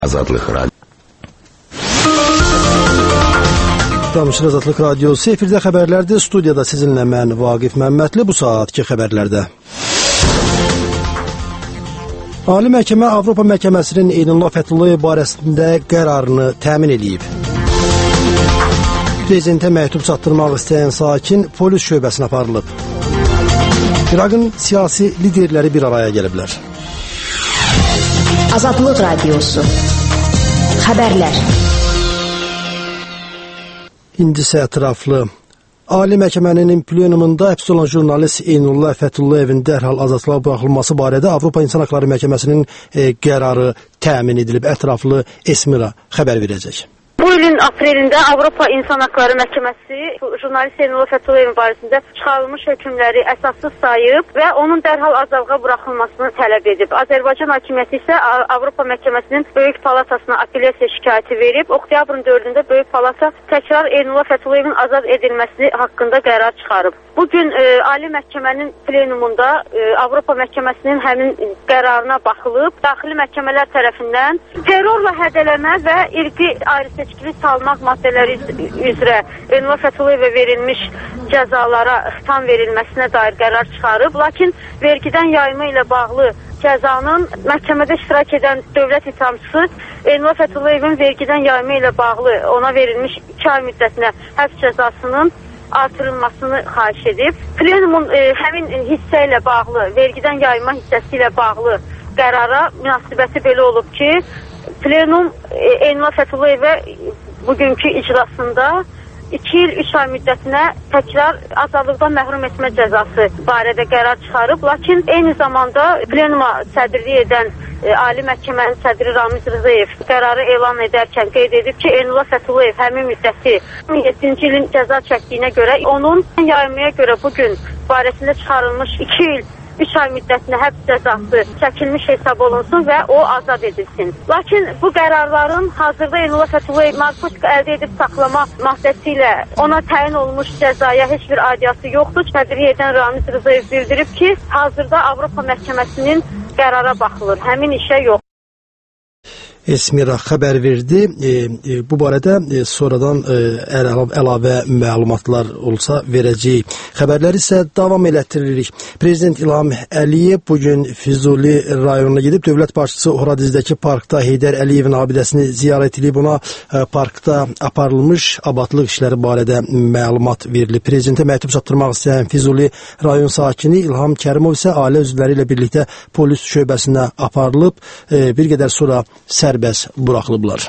Azadlıq Radyo. Danışır Azadlıq Radyosu. Efirdə xəbərlərdir. Studiyada sizinlə mən Vaqif Məmmədli. Bu saatki xəbərlərdə. Ali Məhkəmə Avropa Məhkəməsinin Eynullah Fəthullayev barəsində qərarını təmin edib. Prezidentə məktub çatdırmaq istəyən sakin polis şöbəsinə aparılıb. İraqın siyasi liderləri bir araya gəliblər. Azadlıq Radyosu. Xəbərlər. İndi isə ətraflı. Ali Məhkəmənin plenumunda həbs olan jurnalist Eynullah Fətullayevin dərhal azadlığa buraxılması barədə Avropa İnsan Haqları Məhkəməsinin qərarı təmin edilib. Ətraflı Esmira xəbər verəcək. Bu ilin aprelində Avropa İnsan Haqları Məhkəməsi jurnalist Eynullah Fətullayevin barəsində çıxarılmış hökmləri əsassız sayıb və onun dərhal azadlığa buraxılmasını tələb edib. Azərbaycan hakimiyyəti isə Avropa Məhkəməsinin Böyük Palatasına apellyasiya şikayəti verib. Oktyabrın 4-də Böyük Palata təkrar Eynullah Fətullayevin azad edilməsi haqqında qərar çıxarıb. Bugün Ali Məhkəmənin plenumunda Avropa Məhkəməsinin həmin qərarına baxılıb. Daxili məhkəmələr tərəfindən terrorla hədələmə və irqi ayrıseçkilik salmaq maddələri üzrə Eynullah Fətullayevə verilmiş cəzalara xitam verilməsinə dair qərar çıxarıb. Lakin vergidən yayımı ilə bağlı cəzanın məhkəmədə iştirak edən dövlət ittihamçısı Eynullah Fətullayevin vergidən yayımı ilə bağlı ona verilmiş 2 ay müddətinə həbs cəzasının artırılmasını xahiş edib. Plenumun həmin hissə ilə bağlı, vergidən yayma hissəsi ilə bağlı qərara münasibəti belə olub ki, plenum Eynullah Fətullayevə bugünkü iclasında 2 il 3 ay müddətinə təkrar azadlıqdan məhrum etmə cəzası barədə qərar çıxarıb. Lakin eyni zamanda plenuma sədrlik edən Ali Məhkəmənin sədri Ramiz Rzayev qərarı elan edərkən qeyd edib ki, Eynullah Fəthullayev həmin müddəti 2007-ci ilin cəza çəkdiyinə görə onun yaymaya görə bugün barəsində çıxarılmış 2 il 3 ay müddətinə həbs cəzası çəkilmiş hesab olunsun və o azad edilsin. Lakin bu qərarların hazırda Eynullah Fəthullayev narkotik əldə edib saxlama maddəsi ilə ona təyin olunmuş cəzaya heç bir aidiyyatı yoxdur. Sədrlik edən Ramiz Rzayev bildirib ki, hazırda Avropa Məhkəməsinin qərara baxılır, həmin işə yox. Esmira xəbər verdi. Bu barədə sonradan əlavə məlumatlar olsa verəcəyik. Xəbərləri isə davam elətdiririk. Prezident İlham Əliyev bugün Füzuli rayonuna gedib dövlət başçısı Horadizdəki parkda Heydər Əliyevin abidəsini ziyarət edib. Ona parkda aparılmış abadlıq işləri barədə məlumat verilib. Prezidentə məktub çatdırmaq istəyən Füzuli rayon sakini İlham Kərimov isə ailə üzvləri ilə birlikdə polis şöbəsinə aparılıb. Bir qədər sonra sərbəst buraxılıblar.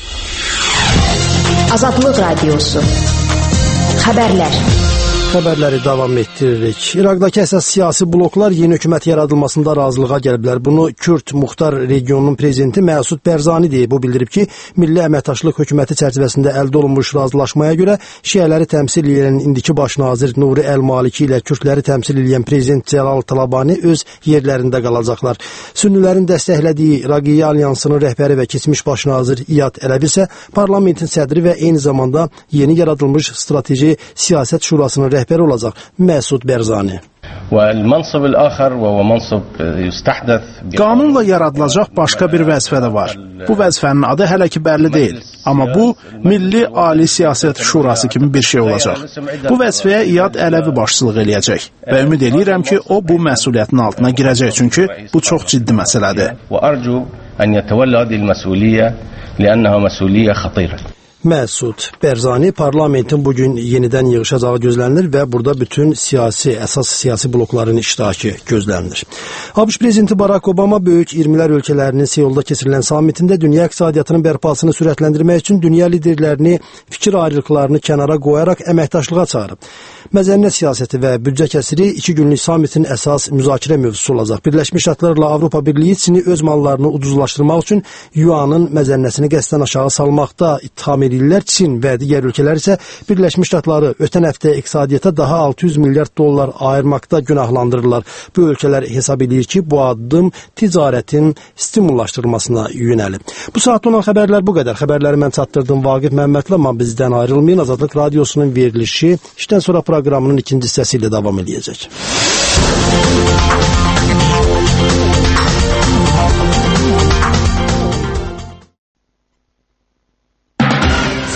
Azadlıq Radyosu. Xəbərlər. Xəbərləri davam etdiririk. İraqdakı əsas siyasi bloklar yeni hökumət yaradılmasında razılığa gəliblər. Bunu Kürd Muxtar regionunun prezidenti Məsud Bərzani deyib. O bildirib ki, Milli Əməkdaşlıq hökuməti çərçivəsində əldə olunmuş razılaşmaya görə şiələri təmsil edən indiki baş nazir Nuri Əl-Maliki ilə kürdləri təmsil edən prezident Cəlal Talabani öz yerlərində qalacaqlar. Sünnilərin dəstəklədiyi Raqiyyə Alyansının rəhbəri və keçmiş baş nazir İyad Ələvi isə parlamentin sədri və eyni zamanda yeni yaradılmış strateji siyasət şurasının rəhbəri olacaq Məsud Bərzani. Qanunla yaradılacaq başqa bir vəzifə də var. Bu vəzifənin adı hələ ki bəlli deyil. Amma bu, Milli Ali Siyasət Şurası kimi bir şey olacaq. Bu vəzifəyə İyad Ələvi başçılıq eləyəcək və ümid eləyirəm ki, o bu məsuliyyətin altına girəcək, çünki bu çox ciddi məsələdir. Məsud Bərzani parlamentin bugün yenidən yığışacağı gözlənilir və burada bütün əsas siyasi blokların iştirakı gözlənilir. ABŞ prezidenti Barack Obama böyük 20'lər ölkələrinin Seulda keçirilən sammitində dünya iqtisadiyyatının bərpasını sürətləndirmək üçün dünya liderlərini fikir ayrılıqlarını kənara qoyaraq əməkdaşlığa çağırıb. Məzənnət siyasəti və büdcə kəsiri 2 günlük sammitin əsas müzakirə mövzusu olacaq. Birləşmiş Ştatlarla Avropa Birliyi Çini öz mallarını ucuzlaşdırmaq üçün yuanın məzənnəsini qəsdən aşağı salmaqda ittiham edirlər. Çin və digər ölkələr isə Birləşmiş Ştatları ötən həftə iqtisadiyyata daha 600 milyard dollar ayırmaqda günahlandırırlar. Bu ölkələr hesab edir ki, bu addım ticarətin stimullaşdırılmasına yönəlib. Bu saat olan xəbərlər bu qədər. Xəbərləri mən çatdırdım Vaqif Məmmədli, amma bizdən ayrılmayın. Azadlıq Radyosunun verilişi işdən sonra proqramının ikinci hissəsi ilə davam edəcək.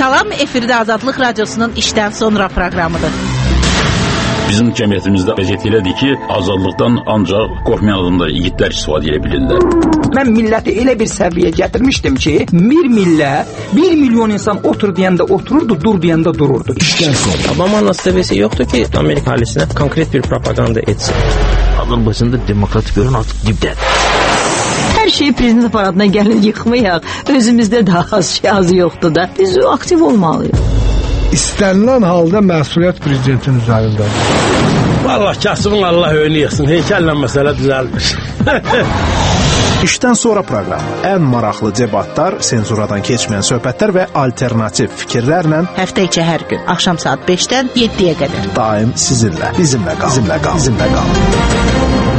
Salam, efirdə Azadlıq Radiosunun işdən sonra proqramıdır. Bizim cəmiyyətimizdə vəziyyət elədir ki, azadlıqdan ancaq qorxmayan adamlar, yiğitlər istifadə edə bilirlər. Mən milləti elə bir səviyyəyə gətirmişdim ki, bir millət, 1 milyon insan otur deyəndə otururdu, dur deyəndə dururdu. İşdən sonra. Obama'nın seviyesi yoktu ki, Amerika ailesine konkret bir propaganda etsin. Azərbaycanda demokratik görün artıq dibdədir. Hər şeyi prezident aparatına gəlin yıxmayaq. Özümüzdə daha az yoxdur da. Biz aktiv olmalıyıq. İstənilən halda məsuliyyət prezidentin üzərindədir. Vallahi kasımın Allah önünü yıxsın. Heykəllə məsələ düzəlmiş. İşdən sonra proqramı ən maraqlı debatlar, senzuradan keçməyən söhbətlər və alternativ fikirlərlə həftə içi hər gün axşam saat 5-dən 7-yə qədər daim sizinlə. Bizimlə qalın.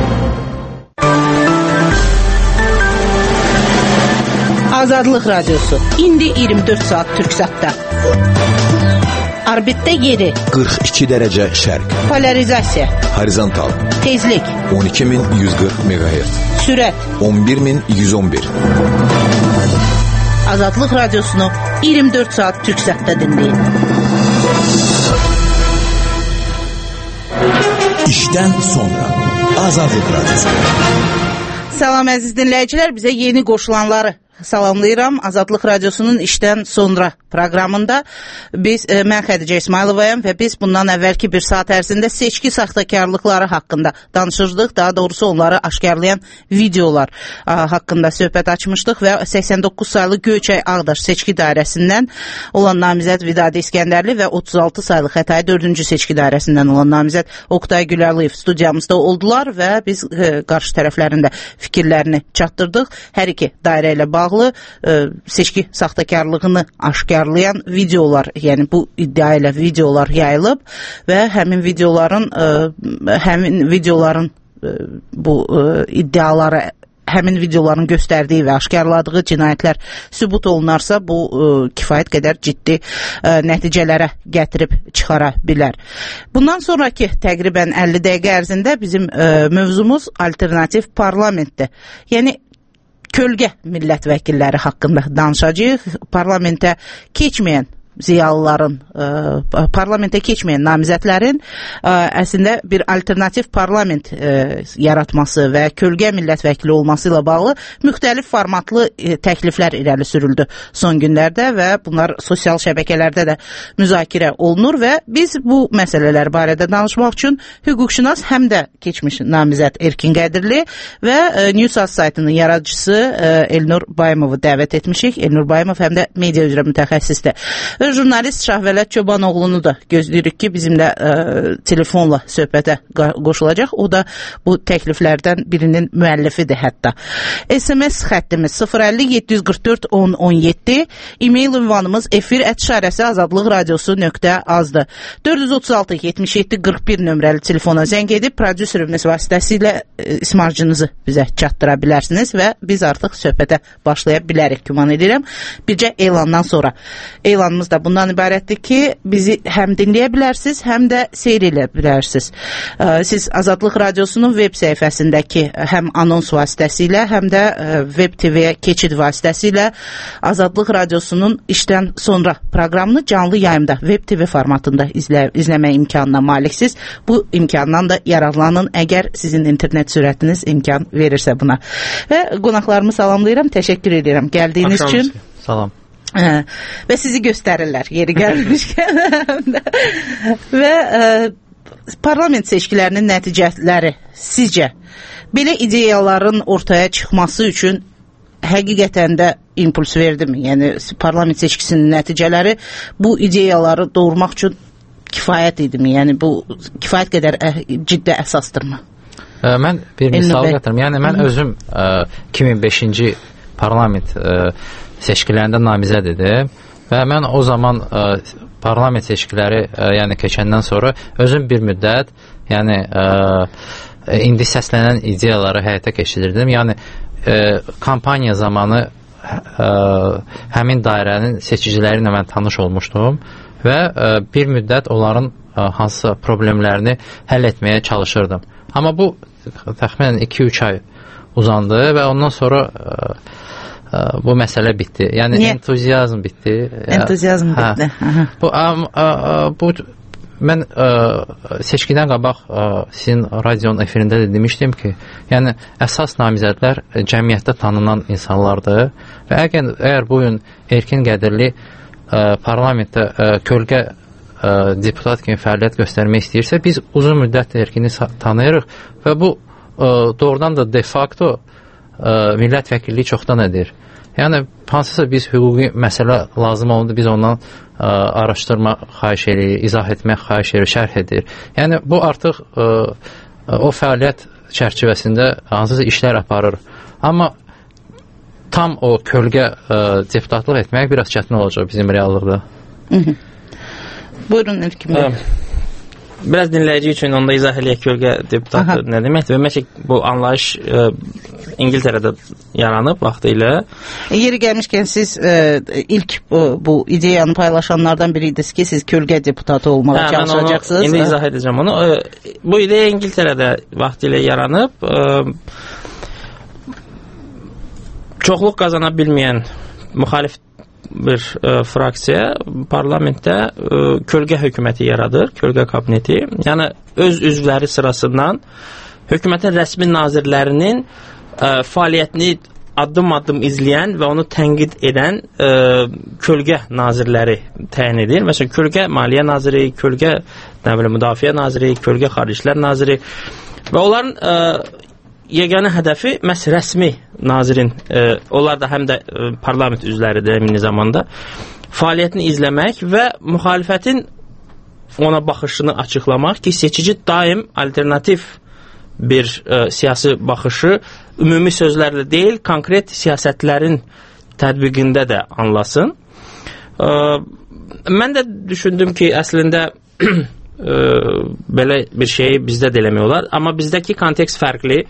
Azadlıq Radiosu. İndi 24 saat Türksatda. Orbitdə yeri 42 dərəcə şərq. Polarizasiya. Horizontal. Tezlik 12140 MHz. Sürət 11111. Azadlıq Radiosunu 24 saat Türksatda dinləyin. İşdən sonra Azadlıq Radiosu. Salam əziz dinləyicilər, bizə yeni qoşulanları salamlayıram. Azadlıq Radiosunun işdən sonra proqramında mən Xədicə İsmayılovayam və biz bundan əvvəlki bir saat ərzində seçki saxtakarlıqları haqqında danışırdıq. Daha doğrusu onları aşkarlayan videolar haqqında söhbət açmışdıq və 89 saylı Göyçay Ağdaş seçki dairəsindən olan namizəd Vidadi İskəndərli və 36 saylı Xətai 4-cü seçki dairəsindən olan namizəd Oqtay Gülərliyev studiyamızda oldular və biz qarşı tərəflərin də fikirlərini çatdırdıq. Hər iki dairə ilə bağlı seçki saxtakarlığını aşkarlayan videolar, yəni bu iddia ilə videolar yayılıb və həmin videoların bu iddiaları, həmin videoların göstərdiyi və aşkarladığı cinayətlər sübut olunarsa, bu kifayət qədər ciddi nəticələrə gətirib çıxara bilər. Bundan sonraki təqribən 50 dəqiqə ərzində bizim mövzumuz alternativ parlamentdir. Yəni kölgə millət vəkilləri haqqında danışacağıq. Parlamentə keçməyən ziyalıların, parlamentə keçməyən namizədlərin əslində bir alternativ parlament yaratması və kölgə millət vəkili olması ilə bağlı müxtəlif formatlı təkliflər irəli sürüldü son günlərdə və bunlar sosial şəbəkələrdə də müzakirə olunur və biz bu məsələlər barədə danışmaq üçün hüquqşünas həm də keçmiş namizəd Erkin Qədirli və Newsaz saytının yaradıcısı Elnur Bayımovu dəvət etmişik. Elnur Bayımov həm də media üzrə mütəxəssisdir. Jurnalist Şahvələt Çobanoğlunu da gözləyirik ki, bizimlə telefonla söhbətə qoşulacaq. O da bu təkliflərdən birinin müəllifidir hətta. SMS xəttimiz 050-744-1017, e-mail ünvanımız efir@azadlıqradiosu.az-dır. 436-77-41 nömrəli telefona zəng edib prodüserimiz vasitəsilə ismarcınızı bizə çatdıra bilərsiniz və biz artıq söhbətə başlaya bilərik, güman edirəm. Bircə elandan sonra. Elanımız da bundan ibarətdir ki, bizi həm dinləyə bilərsiniz, həm də seyr edə bilərsiniz. Siz Azadlıq Radiosunun web səhifəsindəki həm anons vasitəsilə, həm də web TV-yə keçid vasitəsilə Azadlıq Radiosunun işdən sonra proqramını canlı yayımda, web TV formatında izləmə imkanına maliksiniz. Bu imkandan da yararlanın, əgər sizin internet sürətiniz imkan verirsə buna. Və qonaqlarımı salamlayıram, təşəkkür edirəm gəldiyiniz üçün. Salam. Və sizi göstərirlər yeri gəlmişkən və parlament seçkilərinin nəticələri sizcə belə ideyaların ortaya çıxması üçün həqiqətən də impuls verdimi? Yəni parlament seçkisinin nəticələri bu ideyaları doğurmaq üçün kifayət idimi? Yəni bu kifayət qədər ciddi əsasdırmı? Mən bir misal gətirim. Yəni mən özüm 2005-ci parlament seçkilərində namizəd edim və mən o zaman parlament seçkiləri yəni keçəndən sonra özüm bir müddət yəni indi səslənən ideyaları həyata keçirirdim. Yəni kampaniya zamanı həmin dairənin seçiciləri ilə mən tanış olmuşdum və bir müddət onların hansısa problemlərini həll etməyə çalışırdım. Amma bu təxminən 2-3 ay uzandı və ondan sonra bu məsələ bitdi. Yəni entuziazm bitdi. Entuziazm bitdi. Bu mən seçkidən qabaq sizin radionun efirində də demişdim ki, yəni əsas namizədlər cəmiyyətdə tanınan insanlardır və əgər bu gün Erkin Qədirli parlamentdə kölgə deputat kimi fəaliyyət göstərmək istəyirsə, biz uzun müddət Erkini tanıyırıq və bu doğrudan da de facto millət vəkilliyi çoxdan edir. Yəni, hansısa biz hüquqi məsələ lazım oldu, biz ondan araşdırma xahiş edirik, izah etmək xahiş edirik, şərh edir. Yəni, bu artıq o fəaliyyət çərçivəsində hansısa işlər aparır. Amma tam o kölgə deputatlıq etmək biraz çətin olacaq bizim reallıqda. Buyurun, Erkin Bey. Biraz dinləyici üçün onda izah eləyək kölgə deputatı nə deməkdir? Ümumiyyətlə bu anlayış İngiltərədə yaranıb vaxtı ilə. Yeri gəlmişkən siz ilk bu ideyanı paylaşanlardan biriydiniz ki, siz kölgə deputatı olmağa çalışacaqsınız. İndi izah edəcəm onu. Bu ideya İngiltərədə vaxtı ilə yaranıb. Çoxluq qazana bilməyən müxalif bir fraksiya parlamentdə kölgə hökuməti yaradır, kölgə kabineti. Yəni öz üzvləri sırasından hökumətin rəsmi nazirlərinin fəaliyyətini addım-addım izləyən və onu tənqid edən kölgə nazirləri təyin edir. Məsələn, kölgə maliyyə naziri, kölgə müdafiə naziri, kölgə xaricilər naziri və onların yeganə hədəfi məhz rəsmi nazirin, onlar da həm də parlament üzvləridir eyni zamanda, fəaliyyətini izləmək və müxalifətin ona baxışını açıqlamaq ki, seçici daim alternativ bir siyasi baxışı ümumi sözlərlə deyil, konkret siyasətlərin tətbiqində də anlasın. Mən də düşündüm ki, əslində belə bir şeyi bizdə də eləmək olar, amma bizdəki kontekst fərqli.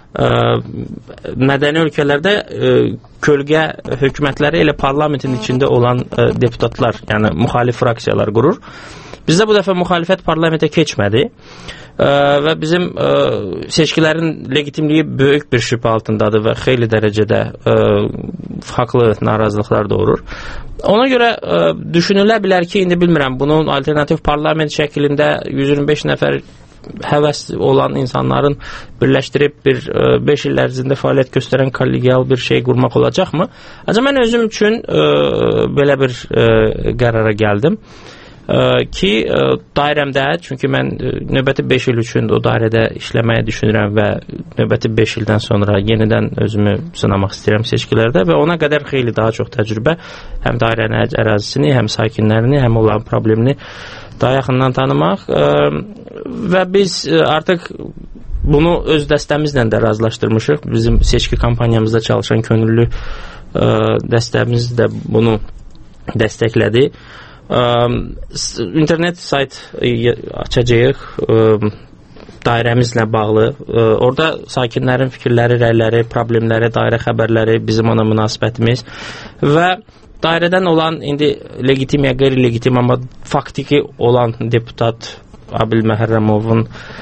Mədəni ölkələrdə kölgə hökumətləri elə parlamentin içində olan deputatlar, yəni müxalif fraksiyalar qurur. Bizdə bu dəfə müxalifət parlamentə keçmədi və bizim seçkilərin legitimliyi böyük bir şübhə altındadır və xeyli dərəcədə haqlı narazılıqlar doğurur. Ona görə düşünülə bilər ki, indi bilmirəm, bunun alternativ parlament şəklində 125 nəfər həvəs olan insanların birləşdirib bir 5 il ərzində fəaliyyət göstərən kollegial bir şey qurmaq olacaqmı? Ancaq mən özüm üçün belə bir qərara gəldim ki, dairəmdə, çünki mən növbəti 5 il üçün o dairədə işləməyə düşünürəm və növbəti 5 ildən sonra yenidən özümü sınamaq istəyirəm seçkilərdə və ona qədər xeyli daha çox təcrübə, həm dairənin ərazisini, həm sakinlərini, həm olan problemini daha yaxından tanımaq və biz artıq bunu öz dəstəmizlə də razılaşdırmışıq. Bizim seçki kampaniyamızda çalışan könüllü dəstəmiz də bunu dəstəklədi. İnternet sayt açacağıq dairəmizlə bağlı. Orada sakinlərin fikirləri, rəyləri, problemləri, dairə xəbərləri, bizim ona münasibətimiz və dairədən olan indi legitim ya qeyri-legitim amma faktiki olan deputat Abil Məhərrəmovun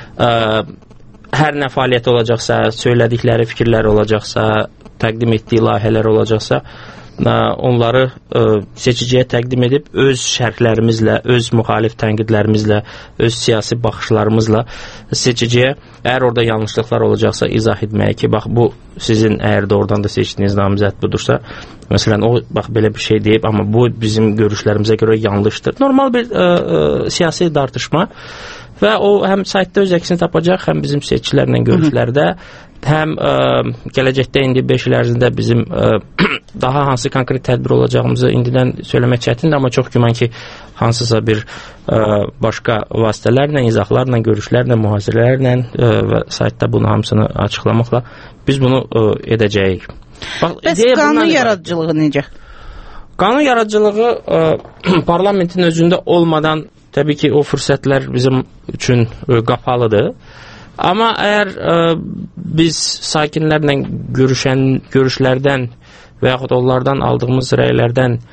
hər nə fəaliyyəti olacaqsa, söylədikləri fikirlər olacaqsa, təqdim etdiyi layihələr olacaqsa, onları seçiciyə təqdim edib öz şərhlərimizlə, öz müxalif tənqidlərimizlə, öz siyasi baxışlarımızla seçiciyə, əgər orada yanlışlıqlar olacaqsa izah etməyə ki, bax bu sizin əgər doğrudan da seçdiyiniz namizəd budursa, məsələn o bax belə bir şey deyib, amma bu bizim görüşlərimizə görə yanlışdır. Normal bir siyasi tartışma və o həm saytda öz əksini tapacaq, həm bizim seçicilərlə görüşlərdə, həm gələcəkdə indi 5 il ərzində bizim daha hansı konkret tədbir olacağımızı indidən söyləmək çətindir, amma çox güman ki, hansısa bir başqa vasitələrlə, izahlarla, görüşlərlə, mühazirələrlə və saytda bunu hamısını açıqlamaqla biz bunu edəcəyik. Bəs qanun yaradıcılığı necə? Qanun yaradıcılığı parlamentin özündə olmadan təbii ki, o fürsətlər bizim üçün qapalıdır. Amma əgər biz sakinlərlə görüşlərdən və yaxud onlardan aldığımız rəylərdən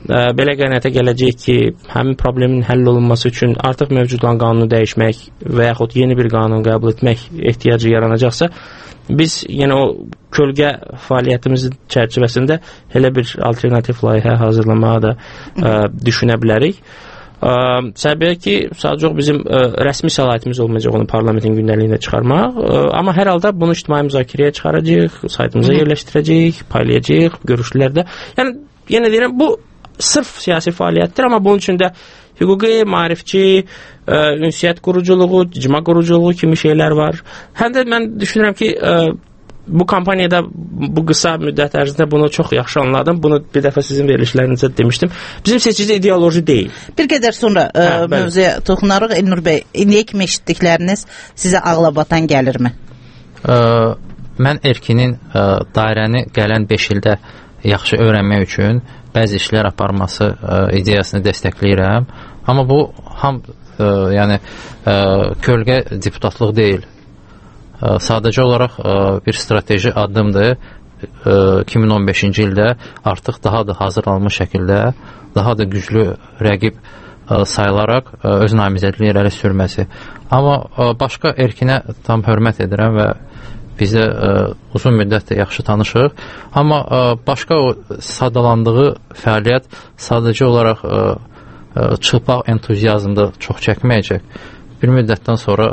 belə qənaətə gələcək ki, həmin problemin həll olunması üçün artıq mövcud olan qanunu dəyişmək və yaxud yeni bir qanun qəbul etmək ehtiyacı yaranacaqsa, biz yenə o kölgə fəaliyyətimizin çərçivəsində elə bir alternativ layihə hazırlamağı da düşünə bilərik. Səbəb ki, sadəcə bizim rəsmi səlahiyyətimiz olmayacaq onu parlamentin gündəliyində çıxarmaq, amma hər halda bunu ictimai müzakirəyə çıxaracaq, saytımıza yerləşdirəcək, paylayacaq, görüşlərdə. Yəni, yenə deyirəm, bu sırf siyasi fəaliyyətdir, amma bunun üçün də hüquqi, maarifçi, ünsiyyət quruculuğu, icma quruculuğu kimi şeylər var. Həm də mən düşünürəm ki, bu kampaniyada bu qısa müddət ərzində bunu çox yaxşı anladım. Bunu bir dəfə sizin verilişlərinizdə demişdim. Bizim seçici ideoloji deyil. Bir qədər sonra mövzuya toxunarıq. Elnur bəy, indiyə kimi eşitdikləriniz sizə ağlabatan gəlirmi? Mən Erkinin dairəni gələn 5 ildə yaxşı öyrənmək üçün bəzi işlər aparması ideyasını dəstəkləyirəm. Amma bu yəni kölgə deputatlıq deyil. Sadəcə olaraq bir strateji addımdır. 2015-ci ildə artıq daha da hazırlanmış şəkildə, daha da güclü rəqib sayılaraq öz namizədliyi irəli sürməsi. Amma başqa Erkinə tam hörmət edirəm və biz də uzun müddətdə yaxşı tanışıq. Amma başqa o sadalandığı fəaliyyət sadəcə olaraq çılpaq entuziazmda çox çəkməyəcək. Bir müddətdən sonra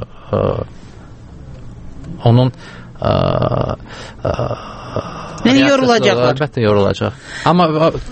onun yorulacaqlar. Əlbəttə yorulacaq. Amma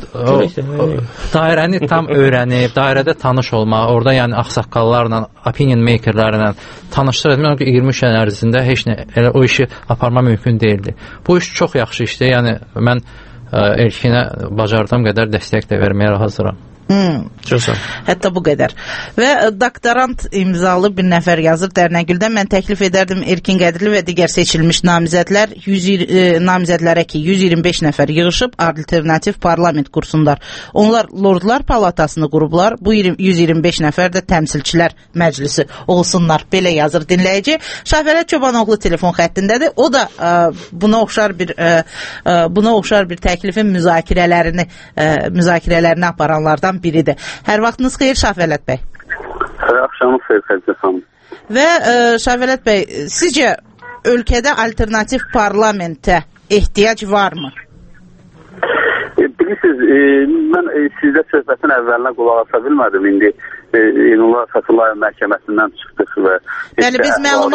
dairəni tam öyrənib, dairədə tanış olmaq, orada yəni ağsaqqallarla, opinion makerlərlə tanışdır etmək ki, 23 il ərzində heç nə elə o işi aparma mümkün deyildi. Bu iş çox yaxşı işdir. Yəni mən Erkinə bacardığım qədər dəstək də verməyə hazıram. Hətta bu qədər. Və doktorant imzalı bir nəfər yazır Dərnəgüldə. Mən təklif edərdim Erkin Qədirli və digər seçilmiş namizədlər namizədlərə ki 125 nəfər yığışıb alternativ parlament qursunlar. Onlar Lordlar Palatasını qurublar. Bu 125 nəfər də təmsilçilər məclisi olsunlar. Belə yazır dinləyici. Şahvərət Çobanoğlu telefon xəttindədir. O da buna oxşar bir təklifin müzakirələrini aparanlardan biridir. Hər vaxtınız xeyir Şahvələt bəy. Axşamınız xeyir Xədicə xanım. Və Şahvələt bəy, sizcə ölkədə alternativ parlamentə ehtiyac varmı? Bilirsiniz, mən sizdə söhbətin əvvəlinə qulaq asa bilmədim. İndi Ünlü Fəthullayev məhkəməsindən çıxdıq və bəli,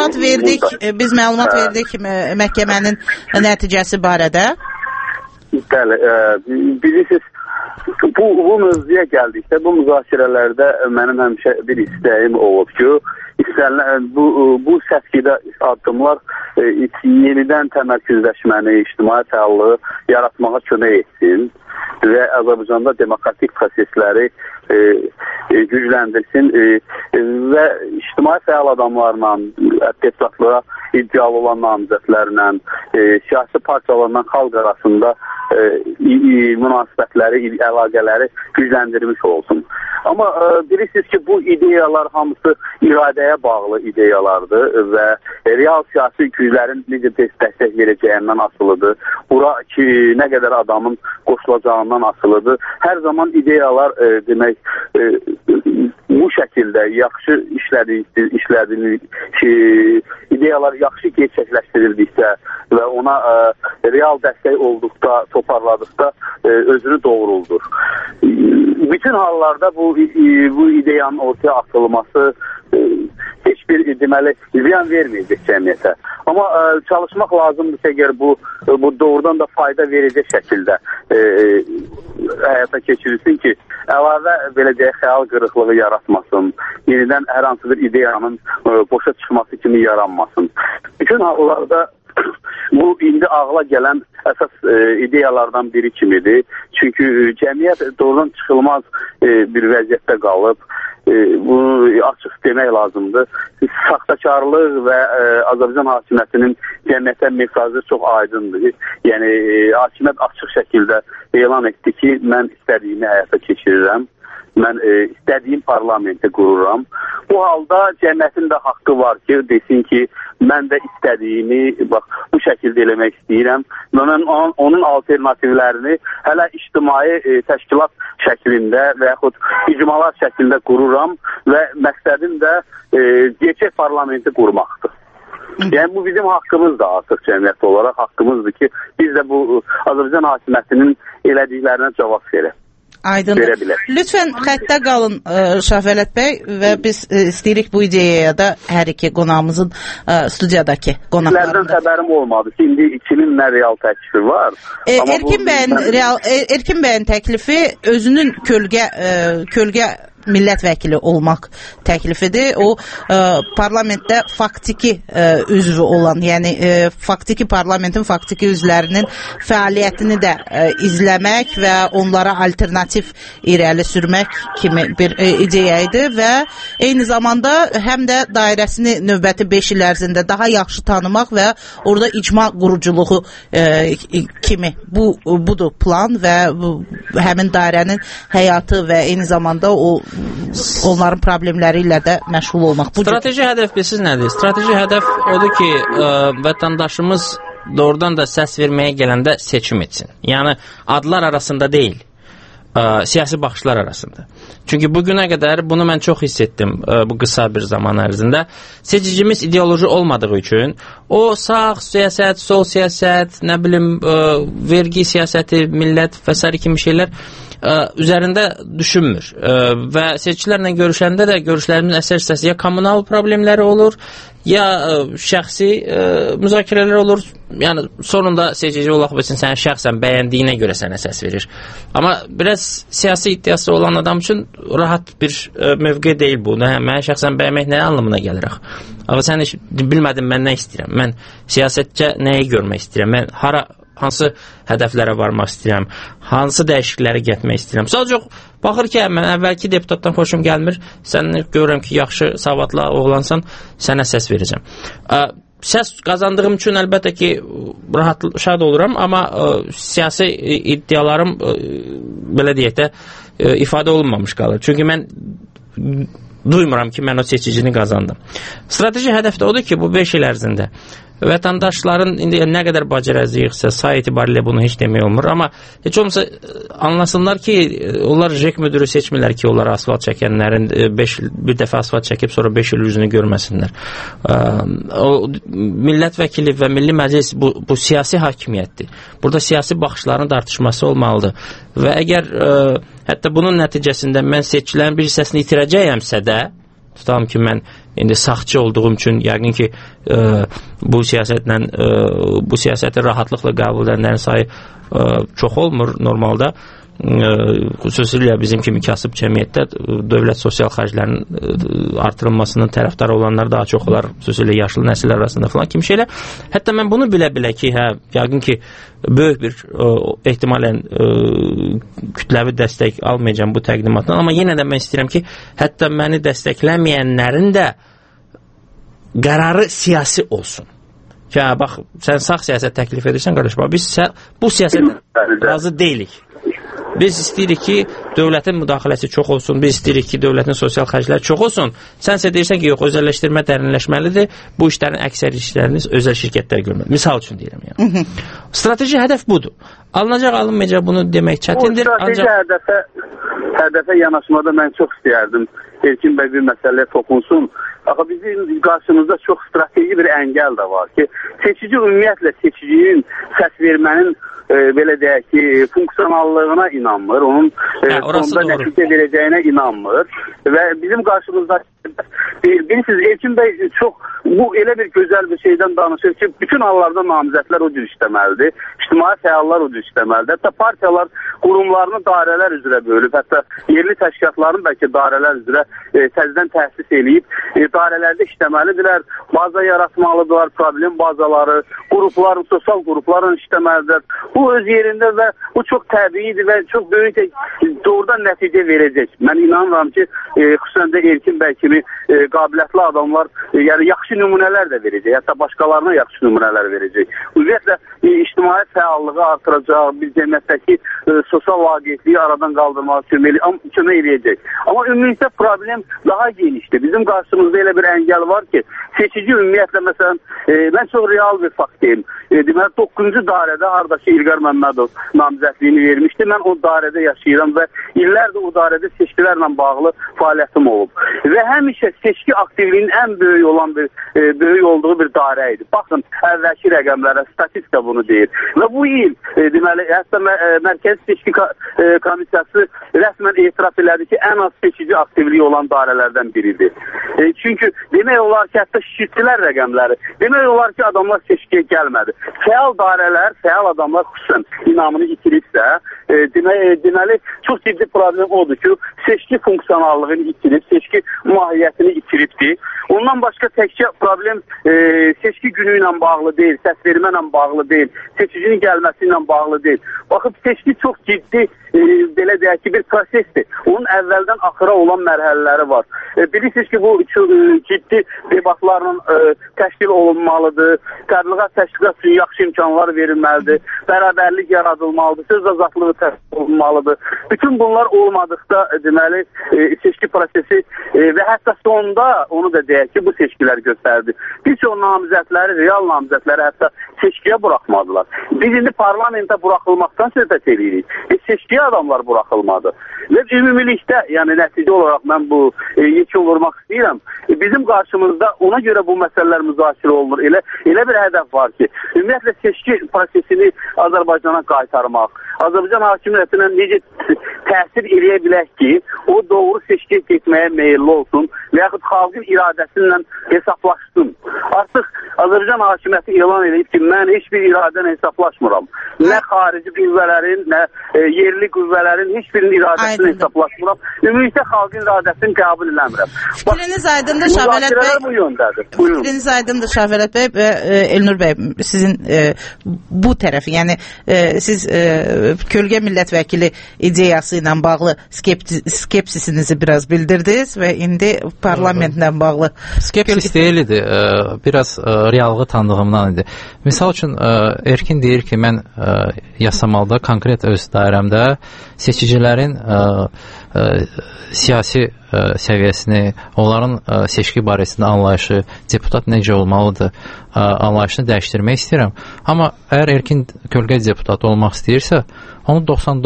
biz məlumat verdik məhkəmənin nəticəsi barədə. Bəli, bilirsiniz, bu mövzuya gəldikdə, bu müzakirələrdə mənim həmişə bir istəyim olub ki, bu səskidə addımlar yenidən təmərküzləşməni, ictimai fəallığı yaratmağa kömək etsin və Azərbaycanda demokratik prosesləri gücləndirsin və ictimai fəal adamlarla, deputatlığa iddialı olan namizədlərlə, siyasi partiyalarla xalq arasında münasibətləri, əlaqələri gücləndirmiş olsun. Amma bilirsiniz ki, bu ideyalar hamısı iradəyə bağlı ideyalardır və real siyasi güclərin necə dəstək verəcəyindən asılıdır. Bura ki, nə qədər adamın qoşulacağından asılıdır. Hər zaman ideyalar demək bu şəkildə yaxşı ideyalar yaxşı gerçəkləşdirildikdə və ona real dəstək olduqda, toparladıqda özünü doğruldur. Bütün hallarda bu ideyanın ortaya atılması heç bir deməli ziyan verməyəcək cəmiyyətə. Amma çalışmaq lazımdır ki, əgər bu doğrudan da fayda verəcək şəkildə həyata keçirilsin ki, əlavə belə deyək, xəyal qırıqlığı yaratmasın, yenidən hər hansı bir ideyanın boşa çıxması kimi yaranmasın. Bütün hallarda bu indi ağla gələn əsas ideyalardan biri kimidir. Çünki cəmiyyət doğrudan çıxılmaz bir vəziyyətdə qalıb. Bunu açıq demək lazımdır. Saxtakarlıq və Azərbaycan hakimiyyətinin cəmiyyətə mesajı çox aydındır. Yəni, hakimiyyət açıq şəkildə elan etdi ki, mən istədiyimi həyata keçirirəm mən istədiyim parlamenti qururam. Bu halda cəmiyyətin də haqqı var ki, desin ki, mən də istədiyimi bu şəkildə eləmək istəyirəm. Mən onun alternativlərini hələ ictimai təşkilat şəklində və yaxud icmalar şəklində qururam və məqsədim də gerçək parlamenti qurmaqdır. Yəni bu bizim haqqımızdır artıq cəmiyyət olaraq haqqımızdır ki, biz də bu Azərbaycan hakimiyyətinin elədiklərinə cavab verək. Aydındır. Lütfən xəttə qalın Şahvələt bəy və biz istəyirik bu ideyaya da hər iki qonağımızın studiyadakı qonaqlarında. Sizlərdən xəbərim olmadı ki, indi ikinin nə real təklifi var. Erkin bəyin təklifi özünün kölgə millət vəkili olmaq təklifidir. O parlamentdə faktiki üzvü olan, yəni faktiki parlamentin faktiki üzvlərinin fəaliyyətini də izləmək və onlara alternativ irəli sürmək kimi bir ideya idi və eyni zamanda həm də dairəsini növbəti 5 il ərzində daha yaxşı tanımaq və orada icma quruculuğu kimi budur plan və həmin dairənin həyatı və eyni zamanda onların problemləri ilə də məşğul olmaq. Strateji hədəf bilirsiniz nədir? Strateji hədəf odur ki, vətəndaşımız doğrudan da səs verməyə gələndə seçim etsin. Yəni adlar arasında deyil, siyasi baxışlar arasında. Çünki bugünə qədər bunu mən çox hiss etdim bu qısa bir zaman ərzində. Seçicimiz ideoloji olmadığı üçün o sağ siyasət, sol siyasət, nə bilim vergi siyasəti, millət və s. kimi şeylər üzərində düşünmür və seçicilərlə görüşəndə də görüşlərimin əsər hissəsi ya kommunal problemləri olur, ya şəxsi müzakirələr olur. Yəni sonunda seçici olaq bilsin, sən şəxsən bəyəndiyinə görə sənə səs verir. Amma biraz siyasi iddiası olan adam üçün rahat bir mövqe deyil bu. Mənə şəxsən bəyənmək nə anlamına gəlir axı? Amma sən bilmədim mən nə istəyirəm. Mən siyasətcə nəyi görmək istəyirəm? Mən hansı hədəflərə varmaq istəyirəm, hansı dəyişiklikləri getmək istəyirəm. Sadəcə baxır ki, mən əvvəlki deputatdan xoşum gəlmir, sən görürəm ki, yaxşı, savadlı oğlansan, sənə səs verəcəm. Səs qazandığım üçün əlbəttə ki, şad oluram, amma siyasi iddialarım, belə deyək də, ifadə olunmamış qalır. Çünki mən duymuram ki, mən o seçicini qazandım. Strateji hədəf də odur ki, bu 5 il ərzində vətəndaşların indi nə qədər bacaracaqsa say etibarilə bunu heç demək olmur, amma heç olmasa anlasınlar ki, onlar JEK müdürü seçmirlər ki, onlara asfalt çəkənlərin bir dəfə asfalt çəkib sonra 5 il üzünü görməsinlər. O millət vəkili və Milli Məclis bu siyasi hakimiyyətdir. Burada siyasi baxışların tartışması olmalıdır və əgər hətta bunun nəticəsində mən seçkilərin bir hissəsini itirəcəyəmsə də, tutalım ki, mən indi sağçı olduğum üçün yəqin ki, bu siyasəti rahatlıqla qəbul edənlərin sayı çox olmur normalda. Xüsusilə bizim kimi kasıb cəmiyyətdə dövlət sosial xərclərinin artırılmasının tərəfdarı olanlar daha çox olar, xüsusilə yaşlı nəsil arasında falan kimi şeylər. Hətta mən bunu bilə-bilə ki, yəqin ki, böyük bir ehtimalən kütləvi dəstək almayacağım bu təqdimatdan, amma yenə də mən istəyirəm ki, hətta məni dəstəkləməyənlərin də qərarı siyasi olsun. Ki, bax, sən sağ siyasət təklif edirsən, qardaş, biz bu siyasətlə razı deyilik. Biz istəyirik ki, dövlətin müdaxiləsi çox olsun, biz istəyirik ki, dövlətin sosial xərcləri çox olsun. Sənsə deyirsən ki, yox, özəlləşdirmə dərinləşməlidir, bu işlərin əksər işləriniz özəl şirkətlər görməlidir. Misal üçün deyirəm yəni. Strateji hədəf budur. Alınacaq, alınmayacaq bunu demək çətindir. Bu strateji hədəfə yanaşmada mən çox istəyərdim. Erkin bəy bir məsələyə toxunsun. Axı bizim qarşımızda çox strateji bir əngəl də var ki, seçici ümumiyyətlə seçicinin səs vermənin belə deyək ki, funksionallığına inanmır, onun sonunda nəticə verəcəyinə inanmır və bizim qarşımızda bilirsiniz, Erkin bəy çox bu elə bir gözəl bir şeydən danışır ki, bütün hallarda namizədlər o cür işləməlidir, ictimai fəallar o cür işləməlidir, hətta partiyalar qurumlarını dairələr üzrə bölüb, hətta yerli təşkilatların bəlkə dairələr üzrə təzədən təhsis eləyib, dairələrdə işləməlidirlər, baza yaratmalıdırlar, problem bazaları, qrupların, sosial qrupların işləməlidir. Bu öz yerində və bu çox təbiidir və çox böyük doğrudan nəticə verəcək. Mən inanıram ki, xüsusən də Erkin bəy kimi qabiliyyətli adamlar, yəni yaxşı nümunələr də verəcək, hətta başqalarına yaxşı nümunələr verəcək. Ümumiyyətlə ictimai fəallığı artıracaq, bir cəmiyyətdəki sosial vaqiətliyi aradan qaldırmağa kömək eləyəcək. Amma ümumiyyətlə problem daha genişdir. Bizim qarşımızda elə bir əngəl var ki, seçici ümumiyyətlə, məsələn, mən çox real bir fakt deyim. Deməli, 9-cu dairədə haradakı İlqar Məmmədov namizədliyini vermişdi. Mən o dairədə yaşayıram və illərdir o dairədə seçkilərlə bağlı fəaliyyətim olub. Və həmişə seçki aktivliyinin ən böyük olduğu bir dairə idi. Baxın, əvvəlki rəqəmlərə, statistika bunu deyir. Və bu il, deməli, hətta Mərkəzi Seçki Komissiyası rəsmən etiraf elədi ki, ən az seçici aktivliyi olan dairələrdən biridir. Çünki demək olar ki, hətta şişirtdilər rəqəmləri. Demək olar ki, adamlar seçkiyə gəlmədi. Fəal dairələr, fəal adamlar xüsusən inamını itiribsə, deməli, çox ciddi problem odur ki, seçki funksionallığını itirib, seçki mahiyyətini itiribdir. Ondan başqa təkcə problem seçki günü ilə bağlı deyil, səs vermə ilə bağlı deyil, seçicinin gəlməsi ilə bağlı deyil. Baxıb, seçki çox ciddi, belə deyək ki, bir prosesdir. Onun əvvəldən axıra olan mərhələləri var. Bilirsiniz ki, bu ciddi debatlarla təşkil olunmalıdır, təbliğat təşkilat üçün yaxşı imkanlar verilməlidir, bərabərlik yaradılmalıdır, söz azadlığı təşkil olunmalıdır. Bütün bunlar olmadıqda, deməli, seçki prosesi və hətta sonda onu da deyək ki, bu seçkilər göstərdi. Bir çox namizədləri, real namizədləri hətta seçkiyə buraxmadılar. Biz indi parlamentə buraxılmaqdan söhbət edirik. Seçkiyə adamlar buraxılmadı. Və ümumilikdə, yəni nəticə olaraq mən bu yekun vurmaq istəyirəm. Bizim qarşımızda ona görə bu məsələlər müzakirə olunur. Elə bir hədəf var ki, ümumiyyətlə seçki prosesini Azərbaycana qaytarmaq, Azərbaycan hakimiyyətinə necə təsir eləyə bilək ki, o doğru seçkiyə getməyə meyilli olsun və yaxud xalqın iradəsindən hesablaşsın. Artıq Azərbaycan hakimiyyəti elan edib ki, mən heç bir iradəni hesablaşmıram. Nə xarici qüvvələrin, nə yerli qüvvələrin heç birinin iradəsini hesablaşmıram. Ümumiyyətlə xalqın iradəsini qəbul eləmirəm. Fikriniz aydındır, Şahvələt bəy. Bu yöndədir. Fikriniz aydındır, Şahvələt bəy və Elnur bəy, sizin bu tərəfi, yəni siz kölgə millət vəkili ideyası ilə bağlı skepsisinizi biraz bildirdiniz və indi parlamentlə bağlı skepsis deyildi, biraz reallığı tanıdığımdan idi. Misal üçün Erkin deyir ki, mən yasamalda konkret öz dairəmdə seçicilərin siyasi səviyyəsini, onların seçki barəsində anlayışı, deputat necə olmalıdır, anlayışını dəyişdirmək istəyirəm. Amma əgər Erkin kölgə deputatı olmaq istəyirsə, onu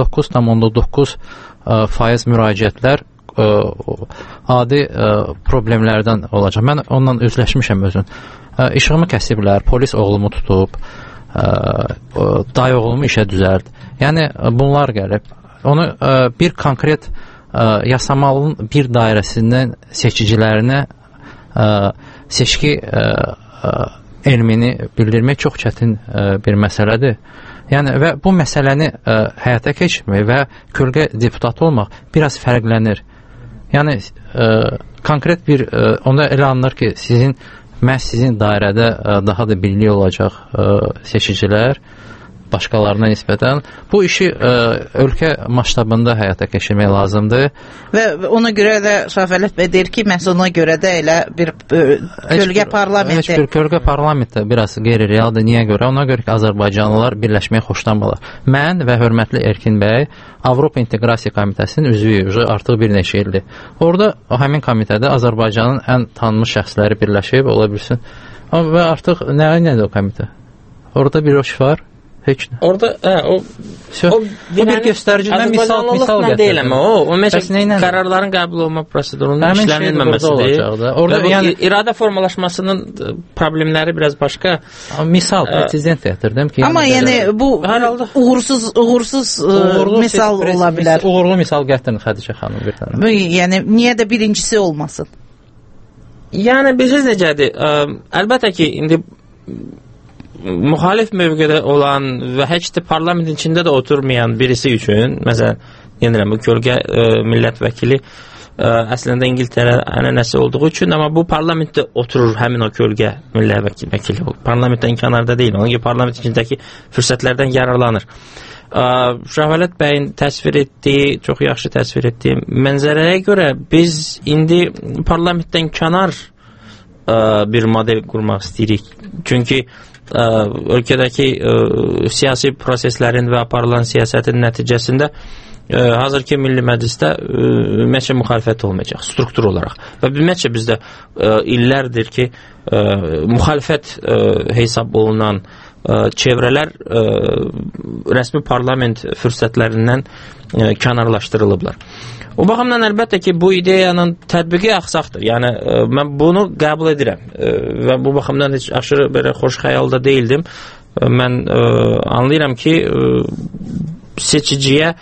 99,9% müraciətlər adi problemlərdən olacaq. Mən ondan üzləşmişəm özün. İşığımı kəsiblər, polis oğlumu tutub, dayı oğlumu işə düzəld. Yəni, bunlar gəlib. Onu bir konkret yasamalın bir dairəsindən seçicilərinə seçki elmini bildirmək çox çətin bir məsələdir. Yəni, və bu məsələni həyata keçirmək və kölgə deputatı olmaq biraz fərqlənir. Yəni, konkret bir, onda elə anlar ki, məhz sizin dairədə daha da birlik olacaq seçicilər başqalarına nisbətən. Bu işi ölkə masştabında həyata keçirmək lazımdır. Və ona görə də Şahvələt bəy deyir ki, məhz ona görə də elə bir kölgə parlamenti. Heç bir kölgə parlamenti biraz qeyri-realdır. Niyə görə? Ona görə ki, Azərbaycanlılar birləşməyə xoşlanmırlar. Mən və hörmətli Erkin bəy Avropa İnteqrasiya Komitəsinin üzvüyük, artıq bir neçə ildir. Orada həmin komitədə Azərbaycanın ən tanınmış şəxsləri birləşib, ola bilsin. Və artıq nədir o komitə? Orada bir iş var. Heç nə. Orada o bir göstəricindən misal gətirir. O qərarların qəbul olma prosedurunun işlənilməməsidir. Yəni iradə formalaşmasının problemləri biraz başqa. Misal prezident gətirdim ki. Amma yəni bu uğursuz misal ola bilər. Uğurlu misal gətirin Xədicə xanım bir dənə. Yəni niyə də birincisi olmasın? Yəni bilirsiniz necədir? Əlbəttə ki, indi müxalif mövqedə olan və heç də parlamentin içində də oturmayan birisi üçün, məsələn, yenirəm, bu kölgə millət vəkili əslində İngiltərə ənənəsi olduğu üçün, amma bu parlamentdə oturur həmin o kölgə millət vəkili. Parlamentdə imkanlarda deyil, onun ki, parlament içindəki fürsətlərdən yararlanır. Şəvələt bəyin təsvir etdiyi, çox yaxşı təsvir etdiyi mənzərəyə görə biz indi parlamentdən kənar bir model qurmaq istəyirik. Çünki ölkədəki siyasi proseslərin və aparılan siyasətin nəticəsində hazırki Milli Məclisdə ümumiyyətcə müxalifət olmayacaq, struktur olaraq. Və ümumiyyətcə bizdə illərdir ki, müxalifət hesab olunan çevrələr rəsmi parlament fürsətlərindən kənarlaşdırılıblar. O baxımdan əlbəttə ki, bu ideyanın tətbiqi axsaqdır. Yəni, mən bunu qəbul edirəm və bu baxımdan heç aşırı belə xoş xəyalda deyildim. Mən anlayıram ki, seçiciyə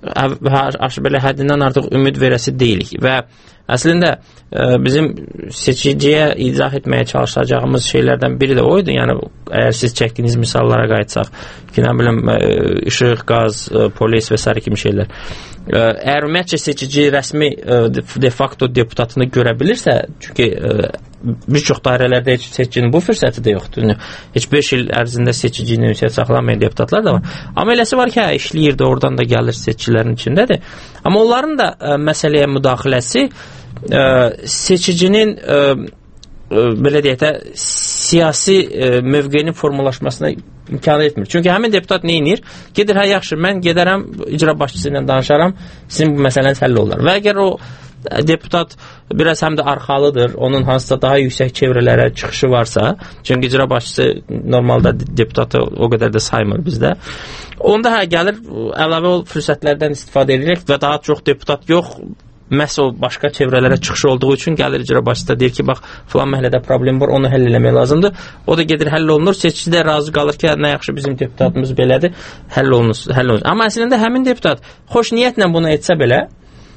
belə həddindən artıq ümid verəsi deyilik və əslində bizim seçiciyə izah etməyə çalışacağımız şeylərdən biri də oydu. Yəni, əgər siz çəkdiyiniz misallara qayıtsaq ki, nə bilim, işıq, qaz, polis və s. kimi şeylər. Əgər ümumiyyətcə seçici rəsmi de facto deputatını görə bilirsə, çünki bir çox dairələrdə heç seçicinin bu fürsəti də yoxdur. Heç 5 il ərzində seçicinin ünsiyyət saxlamayan deputatlar da var. Amma eləsi var ki, işləyir də, oradan da gəlir seçicilərin içindədir. Amma onların da məsələyə müdaxiləsi seçicinin belə deyək də siyasi mövqeyinin formalaşmasına imkan etmir. Çünki həmin deputat nə edir? Gedir, hə yaxşı, mən gedərəm, icra başçısı ilə danışaram, sizin bu məsələniz həll olar. Və əgər o deputat biraz həm də arxalıdır, onun hansısa daha yüksək çevrələrə çıxışı varsa, çünki icra başçısı normalda deputatı o qədər də saymır bizdə, onda hə gəlir, əlavə fürsətlərdən istifadə edirik və daha çox deputat yox, məhz o başqa çevrələrə çıxış olduğu üçün gəlir icra başçısı da deyir ki, bax, filan məhəllədə problem var, onu həll eləmək lazımdır. O da gedir, həll olunur, seçici də razı qalır ki, nə yaxşı bizim deputatımız belədir, həll olunur. Amma əslində həmin deputat xoş niyyətlə bunu etsə belə,